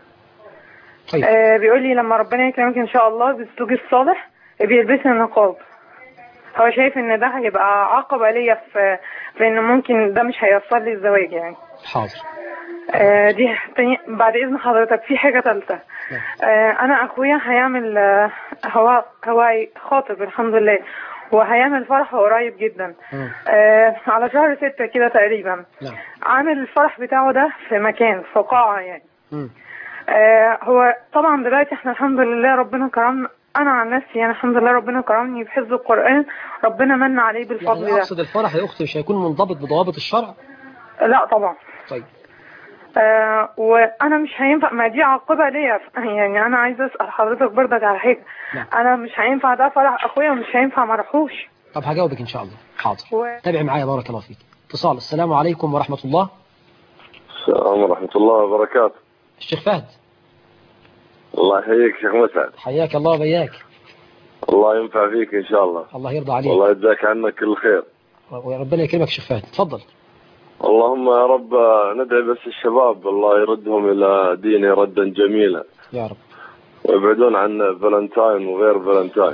طيب. بيقول لي لما ربنا يكرمك إن شاء الله بالزوج الصالح بيلبس النقاب. هو شايف إن ده هيبقى عقبة ليا في إن ممكن ده مش هيوصل لي الزواج يعني. حاضر. دي بعد إذن حضرتك في حاجة ثالثة. أنا أخويا هيعمل هو خاطب الحمد لله، وهيعمل فرح قريب جدا. على شهر 6 كده تقريبا. نعم. عامل الفرح بتاعه ده في مكان في قاعة يعني. هو طبعا دلوقتي احنا الحمد لله ربنا كرمنا، أنا عن نفسي يعني الحمد لله ربنا كرمني بحفظ القرآن، ربنا من عليه بالفضل يعني أقصد الفرح يا أختي مش هيكون منضبط بضوابط الشرع؟ لا طبعا. طيب. وانا مش هينفع، ما دي عقبة ليا يعني. انا عايزه اسال حضرتك برضك على حاجه. نعم. انا مش هينفع ده فرح اخويا ومش هينفع ما اروحوش. طب هجاوبك ان شاء الله. حاضر. تابع معايا بارك الله فيك. اتصال. السلام عليكم ورحمة الله. السلام ورحمة الله وبركاته. الشيخ فهد. الله يحييك شيخ مسعد. حياك الله وبياك. الله ينفع فيك ان شاء الله. الله يرضى عليك. والله يجزاك عنك كل خير. وربنا يكرمك شيخ فهد. تفضل. اللهم يا رب ندعي بس الشباب الله يردهم إلى دينه ردا جميلا يا رب، ويبعدون عن فالنتاين وغير فالنتاين.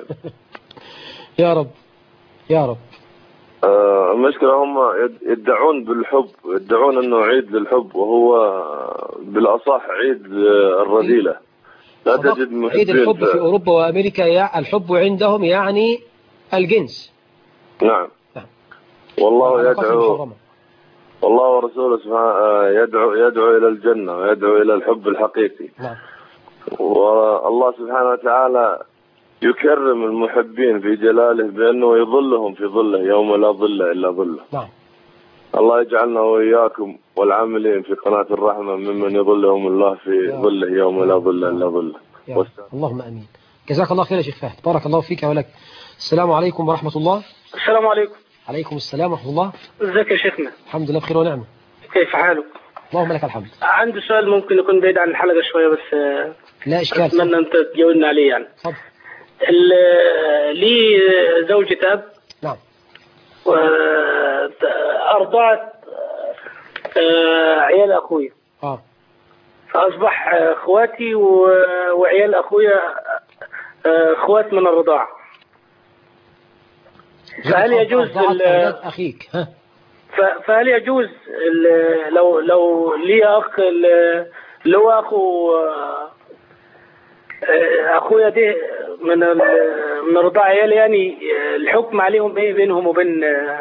يا رب يا رب. المشكلة هم يدعون بالحب، يدعون أنه عيد للحب وهو بالأصح عيد الرذيلة. لا تجد محبين. عيد الحب في أوروبا وأمريكا الحب عندهم يعني الجنس. نعم. والله يدعو، والله ورسوله سبحانه يدعو إلى الجنة ويدعو إلى الحب الحقيقي. نعم. والله سبحانه وتعالى يكرم المحبين في جلاله بأنه يظلهم في ظله يوم لا ظل إلا ظله. نعم. الله يجعلنا وإياكم والعاملين في قناة الرحمة ممن يظلهم الله في ظله يوم لا ظل إلا ظله. اللهم أمين. جزاك الله خير يا شيخ فهد، بارك الله فيك ولك. السلام عليكم ورحمة الله. السلام عليكم. عليكم السلام ورحمة الله. ازيك يا شيخنا؟ الحمد لله بخير ونعمة. كيف حالك؟ اللهم لك الحمد. عندي سؤال ممكن يكون بعيد عن الحلقة شوية بس لا إشكال. أتمنى أنت تجاوبنا عليه يعني. تفضل. لي زوجة أب. نعم. أرضعت عيال أخوي. فأصبح أخواتي وعيال أخويا أخوات من الرضاعة. فهل يجوز أخيك فهل يجوز لو لي أخ اللي هو أخويا ده من رضاع عيالي، يعني الحكم عليهم إيه بينهم وبين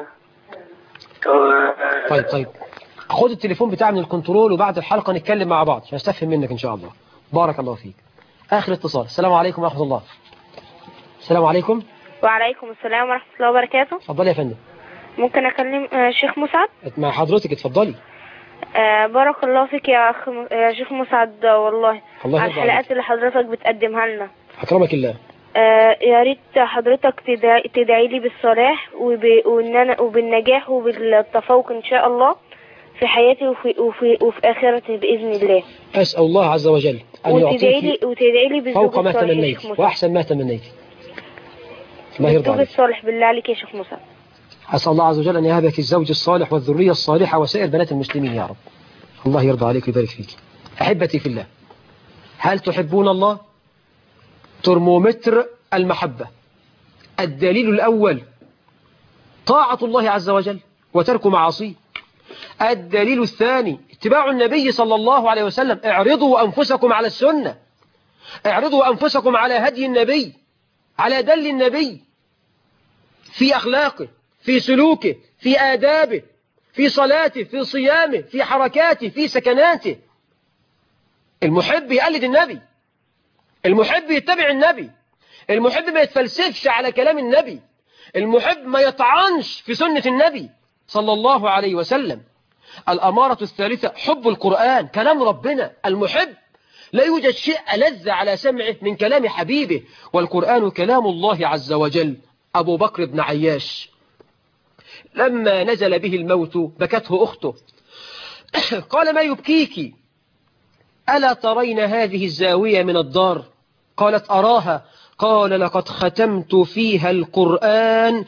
طيب خد التليفون بتاع من الكنترول، وبعد الحلقة نتكلم مع بعض عشان استفهم منك إن شاء الله. بارك الله فيك. آخر اتصال. السلام عليكم ورحمة الله. السلام عليكم. وعليكم السلام ورحمة الله وبركاته. اتفضلي يا فندم. ممكن أكلم شيخ مسعد؟ مع حضرتك، اتفضلي. بارك الله فيك يا شيخ مسعد، والله الله على الحلقات اللي حضرتك بتقدمها لنا. أكرمك الله. يا ريت حضرتك تدعي لي بالصلاح وبالنجاح وبالتفوق إن شاء الله في حياتي وفي آخرتي بإذن الله. أسأل الله عز وجل أن يعطيك وتدعي لي فوق ما تمنيت وأحسن ما تمنيت. الله يرضى عليك. الصالح بالله عليك يا شيخ مسعد. أسأل الله عز وجل أن يهبك الزوج الصالح والذرية الصالحة وسائر بنات المسلمين يا رب. الله يرضى عليك ويبارك فيك. أحبتي في الله، هل تحبون الله؟ ترمومتر المحبة. الدليل الأول طاعة الله عز وجل وترك معاصيه. الدليل الثاني اتباع النبي صلى الله عليه وسلم. اعرضوا أنفسكم على السنة، اعرضوا أنفسكم على هدي النبي، على دل النبي في أخلاقه، في سلوكه، في آدابه، في صلاته، في صيامه، في حركاته، في سكناته. المحب يقلد النبي، المحب يتبع النبي، المحب ما يتفلسفش على كلام النبي، المحب ما يطعنش في سنة النبي صلى الله عليه وسلم. الأمارة الثالثة حب القرآن، كلام ربنا. المحب لا يوجد شيء ألذ على سمعه من كلام حبيبه، والقرآن كلام الله عز وجل. أبو بكر بن عياش لما نزل به الموت بكته أخته، قال: ما يبكيك؟ ألا ترين هذه الزاوية من الدار؟ قالت: أراها. قال: لقد ختمت فيها القرآن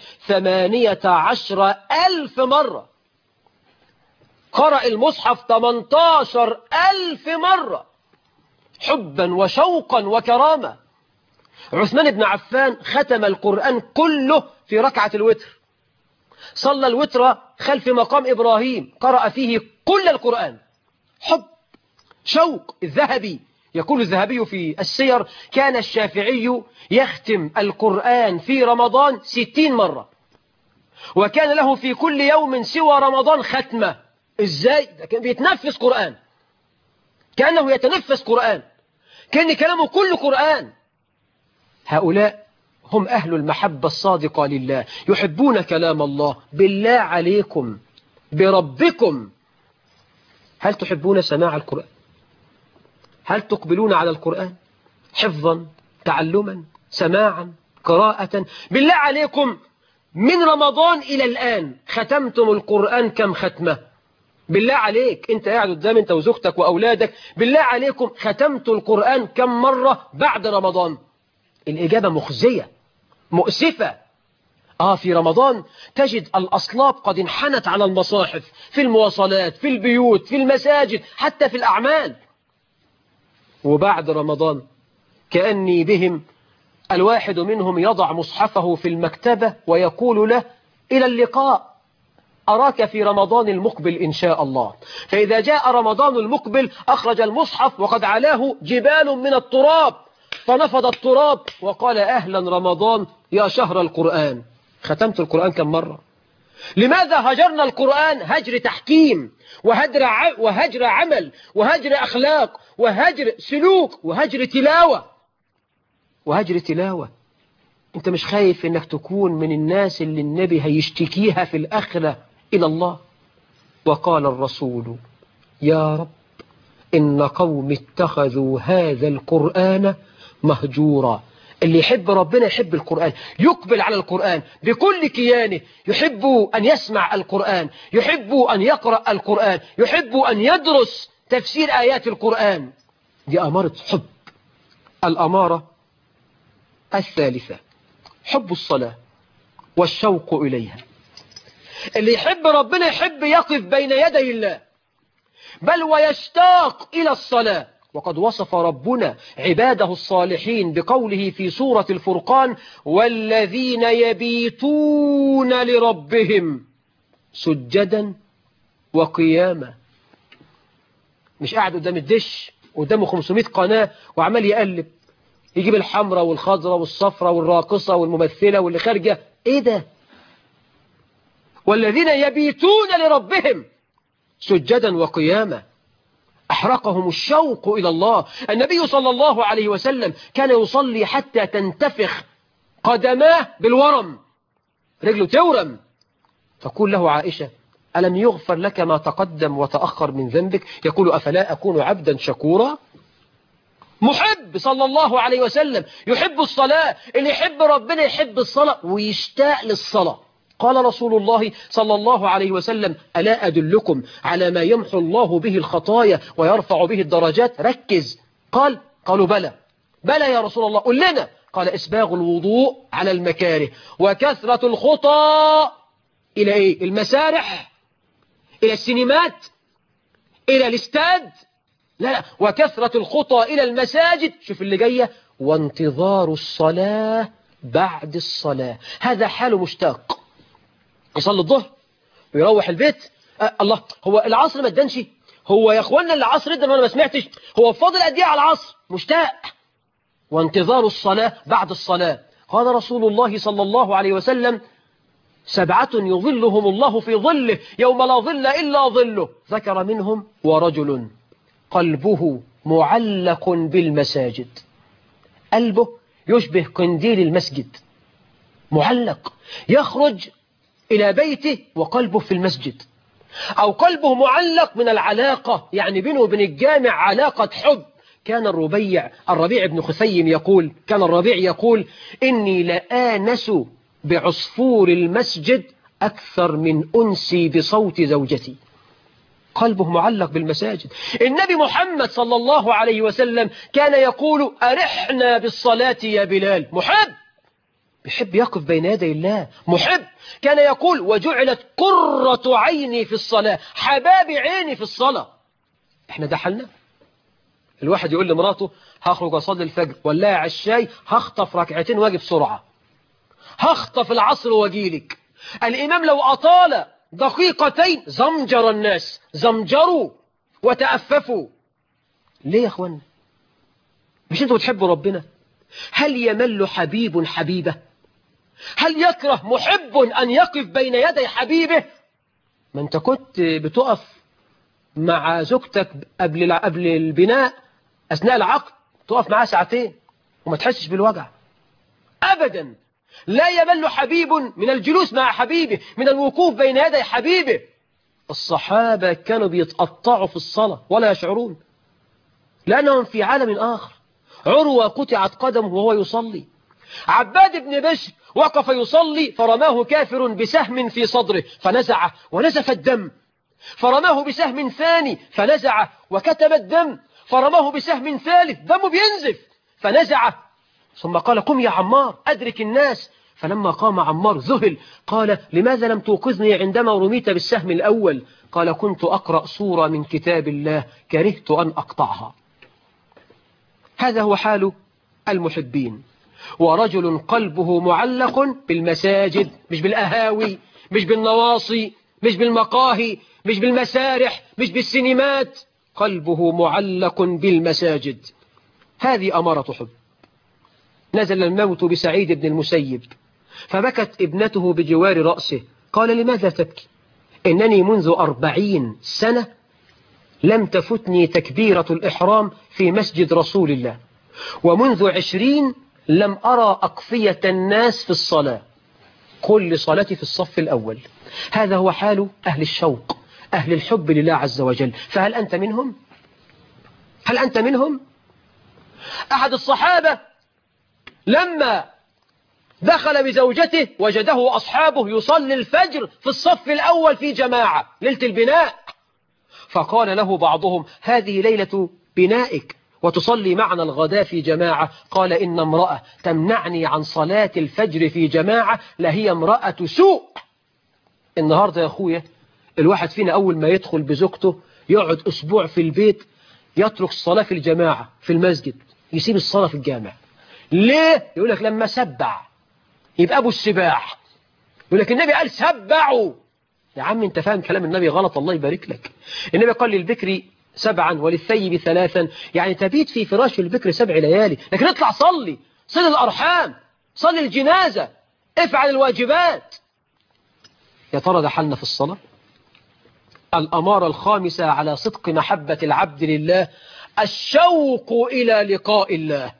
18,000 مرة. قرأ المصحف 18,000 مرة حبا وشوقا وكرامة. عثمان بن عفان ختم القرآن كله في ركعة الوتر، صلى الوتر خلف مقام إبراهيم، قرأ فيه كل القرآن. حب شوق. الذهبي يقول الذهبي في السير: كان الشافعي يختم القرآن في رمضان 60 مرة، وكان له في كل يوم سوى رمضان ختمة. إزاي؟ كان بيتنفس قرآن، كأنه يتنفس قرآن، كان كلامه كله قرآن. هؤلاء هم أهل المحبة الصادقة لله، يحبون كلام الله. بالله عليكم بربكم، هل تحبون سماع القرآن؟ هل تقبلون على القرآن حفظا، تعلما، سماعا، قراءة؟ بالله عليكم من رمضان إلى الآن ختمتم القرآن كم ختمة؟ بالله عليك أنت قاعد قدام أنت وزوجتك وأولادك، بالله عليكم ختمت القرآن كم مرة بعد رمضان؟ الإجابة مخزية مؤسفة. في رمضان تجد الأصلاب قد انحنت على المصاحف، في المواصلات، في البيوت، في المساجد، حتى في الأعمال. وبعد رمضان كأني بهم الواحد منهم يضع مصحفه في المكتبة ويقول له: إلى اللقاء، أراك في رمضان المقبل إن شاء الله. فإذا جاء رمضان المقبل أخرج المصحف وقد علاه جبال من التراب، فنفض التراب وقال: أهلا رمضان يا شهر القرآن. ختمت القرآن كم مرة؟ لماذا هجرنا القرآن هجر تحكيم وهجر عمل وهجر أخلاق وهجر سلوك وهجر تلاوة؟ أنت مش خايف أنك تكون من الناس اللي النبي هيشتكيها في الآخرة إلى الله؟ وقال الرسول: يا رب إن قوم اتخذوا هذا القرآن مهجورا. اللي يحب ربنا يحب القرآن، يقبل على القرآن بكل كيانه، يحب أن يسمع القرآن، يحب أن يقرأ القرآن، يحب أن يدرس تفسير آيات القرآن. دي أمارة حب. الأمارة الثالثة حب الصلاة والشوق إليها. اللي يحب ربنا يحب يقف بين يدي الله، بل ويشتاق إلى الصلاة. وقد وصف ربنا عباده الصالحين بقوله في سورة الفرقان: والذين يبيتون لربهم سجدا وقياما. مش قاعد قدام الدش قدامه 500 قناة وعمال يقلب، يجيب الحمراء والخضراء والصفراء والراقصة والممثلة واللي خارجة. ايه ده؟ والذين يبيتون لربهم سجدا وقياما. أحرقهم الشوق إلى الله. النبي صلى الله عليه وسلم كان يصلي حتى تنتفخ قدماه بالورم، رجله تورم. تقول له عائشة: ألم يغفر لك ما تقدم وتأخر من ذنبك؟ يقول: أفلا أكون عبدا شكورا؟ محب صلى الله عليه وسلم، يحب الصلاة. اللي يحب ربنا يحب الصلاة ويشتاق للصلاة. قال رسول الله صلى الله عليه وسلم: ألا أدلكم على ما يمحو الله به الخطايا ويرفع به الدرجات؟ ركز. قالوا بلى. بلى يا رسول الله، قل لنا. قال: إسباغ الوضوء على المكاره، وكثرة الخطى إلى إيه؟ المسارح، إلى السينمات، إلى الاستاد. لا، وكثرة الخطى إلى المساجد. شوف اللي جاية: وانتظار الصلاة بعد الصلاة. هذا حال مشتاق. يصلي الظهر ويروح البيت. الله، هو العصر ما ادانش؟ هو يا اخوانا العصر ادى وانا ما سمعتش؟ هو فاضل قد ايه على العصر؟ مشتاق. وانتظار الصلاة بعد الصلاة. قال رسول الله صلى الله عليه وسلم: 7 يظلهم الله في ظله يوم لا ظل إلا ظله. ذكر منهم: ورجل قلبه معلق بالمساجد. قلبه يشبه قنديل المسجد، معلق، يخرج إلى بيته وقلبه في المسجد. أو قلبه معلق من العلاقة، يعني بينه وبين الجامع علاقة حب. كان الربيع بن خثيم يقول: كان الربيع يقول: إني لآنس بعصفور المسجد أكثر من أنسي بصوت زوجتي. قلبه معلق بالمساجد. النبي محمد صلى الله عليه وسلم كان يقول: أرحنا بالصلاة يا بلال. محب، بيحب يقف بين يدي الله. محب. كان يقول: وجعلت قرة عيني في الصلاة، حباب عيني في الصلاة. احنا ده حالنا. الواحد يقول لمراته: هخرج أصلي الفجر، ولا على الشاي هخطف ركعتين واجي بسرعة، هخطف العصر واجيلك. الإمام لو أطال دقيقتين زمجر الناس، زمجروا وتأففوا. ليه يا أخوان؟ مش أنتوا بتحبوا ربنا؟ هل يمل حبيب حبيبه؟ هل يكره محب أن يقف بين يدي حبيبه؟ ما أنت كنت بتقف مع زوجتك قبل البناء أثناء العقد، تقف معها 2 ساعة وما تحسش بالوجع أبدا. لا يمل حبيب من الجلوس مع حبيبه، من الوقوف بين يدي حبيبه. الصحابة كانوا بيتقطعوا في الصلاة ولا يشعرون، لأنهم في عالم آخر. عروة قطعت قدمه وهو يصلي. عباد بن بشر وقف يصلي فرماه كافر بسهم في صدره فنزعه ونزف الدم، فرماه بسهم ثاني فنزعه وكتم الدم، فرماه بسهم ثالث دمه بينزف فنزعه، ثم قال: قم يا عمار أدرك الناس. فلما قام عمار ذهل، قال: لماذا لم توقظني عندما رميت بالسهم الأول؟ قال: كنت أقرأ سورة من كتاب الله كرهت أن أقطعها. هذا هو حال المحبين. ورجل قلبه معلق بالمساجد، مش بالأهاوي، مش بالنواصي، مش بالمقاهي، مش بالمسارح، مش بالسينمات. قلبه معلق بالمساجد. هذه أمارة حب. نزل الموت بسعيد بن المسيب فبكت ابنته بجوار رأسه. قال: لماذا تبكي؟ إنني منذ 40 سنة لم تفتني تكبيرة الإحرام في مسجد رسول الله، ومنذ 20 لم أرى أقفية الناس في الصلاة، كل صلاتي في الصف الأول. هذا هو حال أهل الشوق، أهل الحب لله عز وجل. فهل أنت منهم؟ هل أنت منهم؟ أحد الصحابة لما دخل بزوجته وجده أصحابه يصلي الفجر في الصف الأول في جماعة ليلة البناء، فقال له بعضهم: هذه ليلة بنائك وتصلي معنا الغداء في جماعة؟ قال: إن امرأة تمنعني عن صلاة الفجر في جماعة لهي امرأة سوء. النهاردة يا أخويا الواحد فينا أول ما يدخل بزوجته يقعد أسبوع في البيت، يترك الصلاة في الجماعة في المسجد، يسيب الصلاة في الجامع. ليه؟ يقول لك لما سبع يبقى أبو السباح. يقول لك النبي قال سبعوا، يا عم انت فاهم كلام النبي غلط، الله يبارك لك. النبي قال للبكر 7 وللثيب 3، يعني تبيت في فراش البكر 7 ليالي، لكن اطلع صلي، صل الأرحام، صلي الجنازة، افعل الواجبات. يا ترى ده حالنا في الصلاة؟ الأمارة الخامسة على صدق محبة العبد لله الشوق إلى لقاء الله،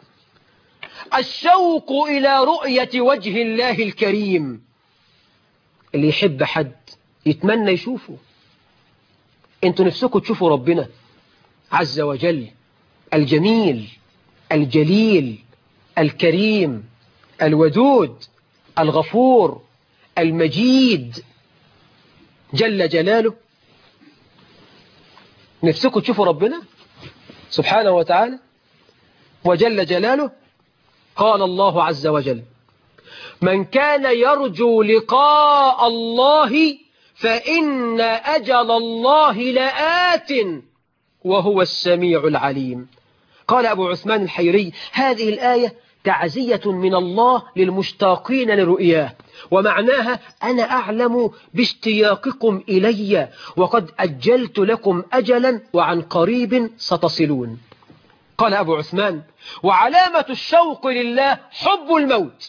الشوق إلى رؤية وجه الله الكريم. اللي يحب حد يتمنى يشوفه. انتوا نفسكم تشوفوا ربنا عز وجل الجميل الجليل الكريم الودود الغفور المجيد جل جلاله. نفسكم تشوفوا ربنا سبحانه وتعالى وجل جلاله. قال الله عز وجل: من كان يرجو لقاء الله فإن أجل الله لآت وهو السميع العليم. قال أبو عثمان الحيري: هذه الآية تعزية من الله للمشتاقين لرؤياه، ومعناها أنا أعلم باشتياقكم إلي وقد أجلت لكم أجلا وعن قريب ستصلون. قال أبو عثمان: وعلامة الشوق لله حب الموت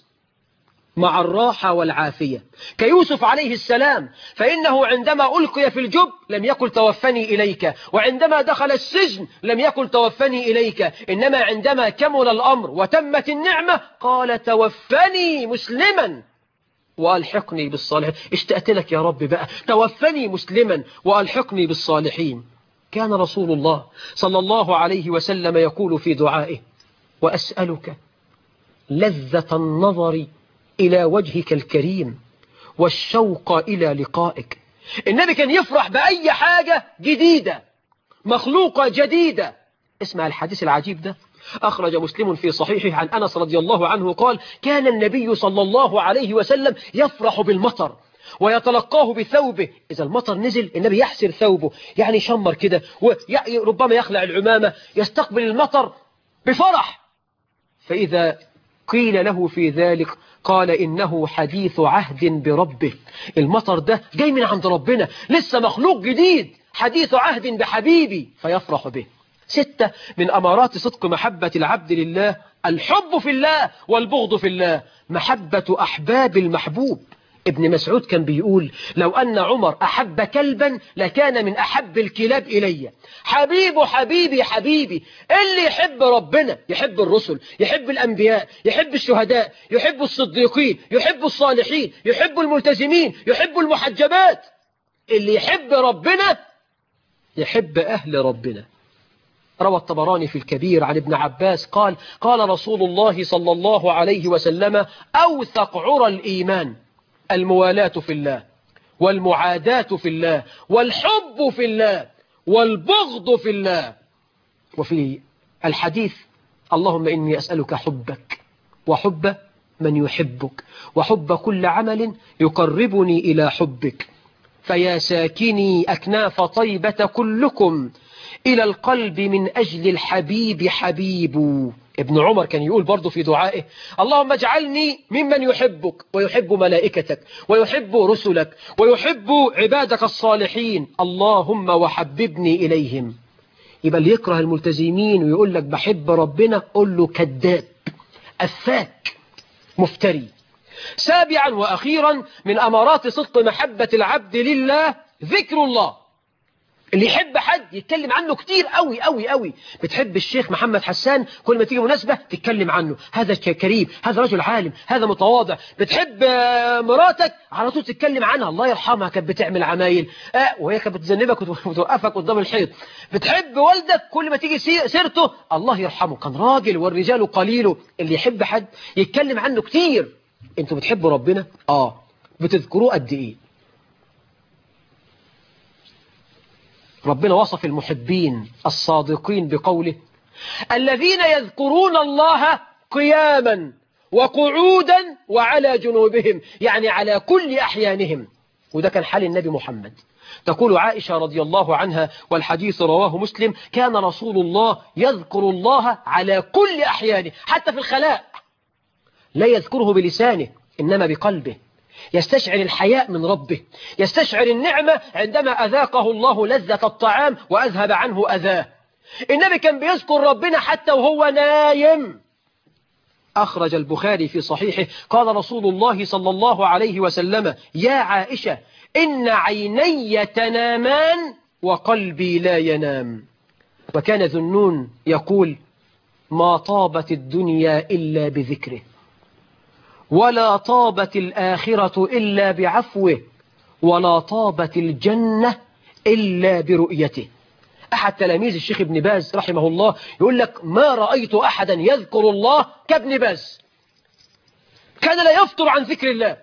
مع الراحة والعافية، كيوسف عليه السلام، فإنه عندما ألقي في الجب لم يقل توفني إليك، وعندما دخل السجن لم يقل توفني إليك، إنما عندما كمل الأمر وتمت النعمة قال توفني مسلما وألحقني بالصالحين. اشتقت لك يا رب بقى، توفني مسلما وألحقني بالصالحين. كان رسول الله صلى الله عليه وسلم يقول في دعائه: وأسألك لذة النظر إلى وجهك الكريم والشوق إلى لقائك. النبي كان يفرح بأي حاجة جديدة مخلوقة جديدة. اسمع الحديث العجيب ده، أخرج مسلم في صحيحه عن أنس رضي الله عنه قال: كان النبي صلى الله عليه وسلم يفرح بالمطر ويتلقاه بثوبه. إذا المطر نزل النبي يحسر ثوبه، يعني يشمر كده، وربما يخلع العمامة، يستقبل المطر بفرح. فإذا قيل له في ذلك قال: إنه حديث عهد بربه. المطر ده جاي من عند ربنا، لسه مخلوق جديد، حديث عهد بحبيبي، فيفرح به. 6 من أمارات صدق محبة العبد لله الحب في الله والبغض في الله، محبة أحباب المحبوب. ابن مسعود كان بيقول: لو أن عمر أحب كلبا لكان من أحب الكلاب إلي. حبيبه حبيبي حبيبي. اللي يحب ربنا يحب الرسل، يحب الأنبياء، يحب الشهداء، يحب الصديقين، يحب الصالحين، يحب الملتزمين، يحب المحجبات. اللي يحب ربنا يحب أهل ربنا. روى الطبراني في الكبير عن ابن عباس قال: قال رسول الله صلى الله عليه وسلم: أوثق عرى الإيمان الموالاة في الله والمعاداة في الله والحب في الله والبغض في الله. وفي الحديث: اللهم إني أسألك حبك وحب من يحبك وحب كل عمل يقربني إلى حبك. فيا ساكني أكناف طيبة كلكم إلى القلب من أجل الحبيب حبيب. ابن عمر كان يقول برضو في دعائه: اللهم اجعلني ممن يحبك ويحب ملائكتك ويحب رسلك ويحب عبادك الصالحين، اللهم وحببني إليهم. يبقى اللي يكره الملتزمين ويقول لك بحب ربنا قل له كذاب أفاك مفتري. 7 وأخيرا من أمارات صدق محبة العبد لله ذكر الله. اللي يحب حد يتكلم عنه كتير قوي قوي قوي. بتحب الشيخ محمد حسان، كل ما تيجي مناسبة تتكلم عنه: هذا كريم، هذا رجل عالم، هذا متواضع. بتحب مراتك على طول تتكلم عنها: الله يرحمها كانت بتعمل عمايل، وهي كانت بتذنبك وتوقفك قدام الحيط. بتحب والدك، كل ما تيجي سيرته: الله يرحمه كان راجل والرجال قليل. اللي يحب حد يتكلم عنه كتير. انتوا بتحبوا ربنا؟ بتذكروه قد ايه؟ ربنا وصف المحبين الصادقين بقوله: الذين يذكرون الله قياما وقعودا وعلى جنوبهم، يعني على كل أحيانهم. وده كان حال النبي محمد. تقول عائشة رضي الله عنها والحديث رواه مسلم: كان رسول الله يذكر الله على كل أحيانه، حتى في الخلاء لا يذكره بلسانه إنما بقلبه. يستشعر الحياء من ربه، يستشعر النعمة عندما أذاقه الله لذة الطعام وأذهب عنه أذاه. النبي كان بيذكر ربنا حتى وهو نايم. أخرج البخاري في صحيحه قال رسول الله صلى الله عليه وسلم: يا عائشة إن عيني تنامان وقلبي لا ينام. وكان ذنون يقول: ما طابت الدنيا إلا بذكره، ولا طابت الآخرة إلا بعفوه، ولا طابت الجنة إلا برؤيته. أحد تلاميذ الشيخ ابن باز رحمه الله يقول لك: ما رأيت أحدا يذكر الله كابن باز، كان لا يفطر عن ذكر الله.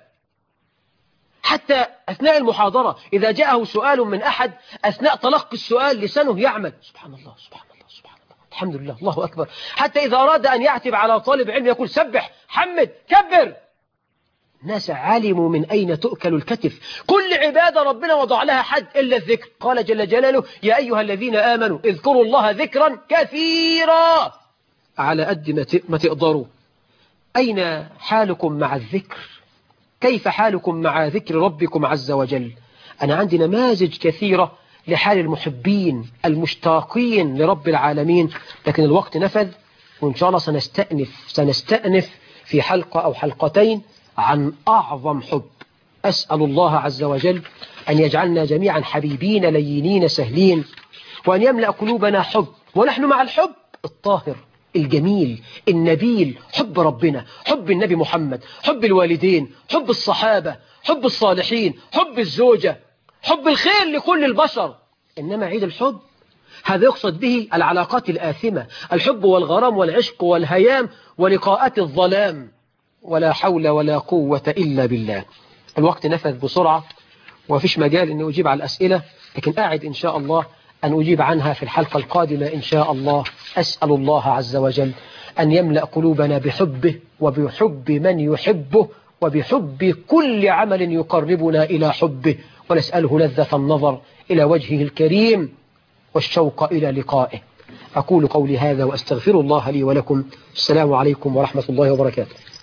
حتى أثناء المحاضرة إذا جاءه سؤال من أحد أثناء تلقي السؤال لسانه يعمل سبحان الله سبحان الله سبحان الله الحمد لله الله أكبر. حتى إذا أراد أن يعتب على طالب علم يقول: سبح حمد كبر. ناس علموا من أين تؤكل الكتف. كل عبادة ربنا وضع لها حد إلا الذكر. قال جل جلاله: يا أيها الذين آمنوا اذكروا الله ذكرا كثيرا. على قد ما تقدروا. أين حالكم مع الذكر؟ كيف حالكم مع ذكر ربكم عز وجل؟ أنا عندي نماذج كثيرة لحال المحبين المشتاقين لرب العالمين، لكن الوقت نفذ، وإن شاء الله سنستأنف في حلقة أو حلقتين عن أعظم حب. أسأل الله عز وجل أن يجعلنا جميعا حبيبين لينين سهلين، وأن يملأ قلوبنا حب، ونحن مع الحب الطاهر الجميل النبيل، حب ربنا، حب النبي محمد، حب الوالدين، حب الصحابة، حب الصالحين، حب الزوجة، حب الخير لكل البشر. إنما عيد الحب هذا يقصد به العلاقات الآثمة، الحب والغرام والعشق والهيام ولقاءات الظلام. ولا حول ولا قوة إلا بالله. الوقت نفذ بسرعة وفيش مجال أن أجيب على الأسئلة، لكن أعد إن شاء الله أن أجيب عنها في الحلقة القادمة إن شاء الله. أسأل الله عز وجل أن يملأ قلوبنا بحبه وبحب من يحبه وبحب كل عمل يقربنا إلى حبه، ونسأله لذة النظر إلى وجهه الكريم والشوق إلى لقائه. أقول قولي هذا وأستغفر الله لي ولكم. السلام عليكم ورحمة الله وبركاته.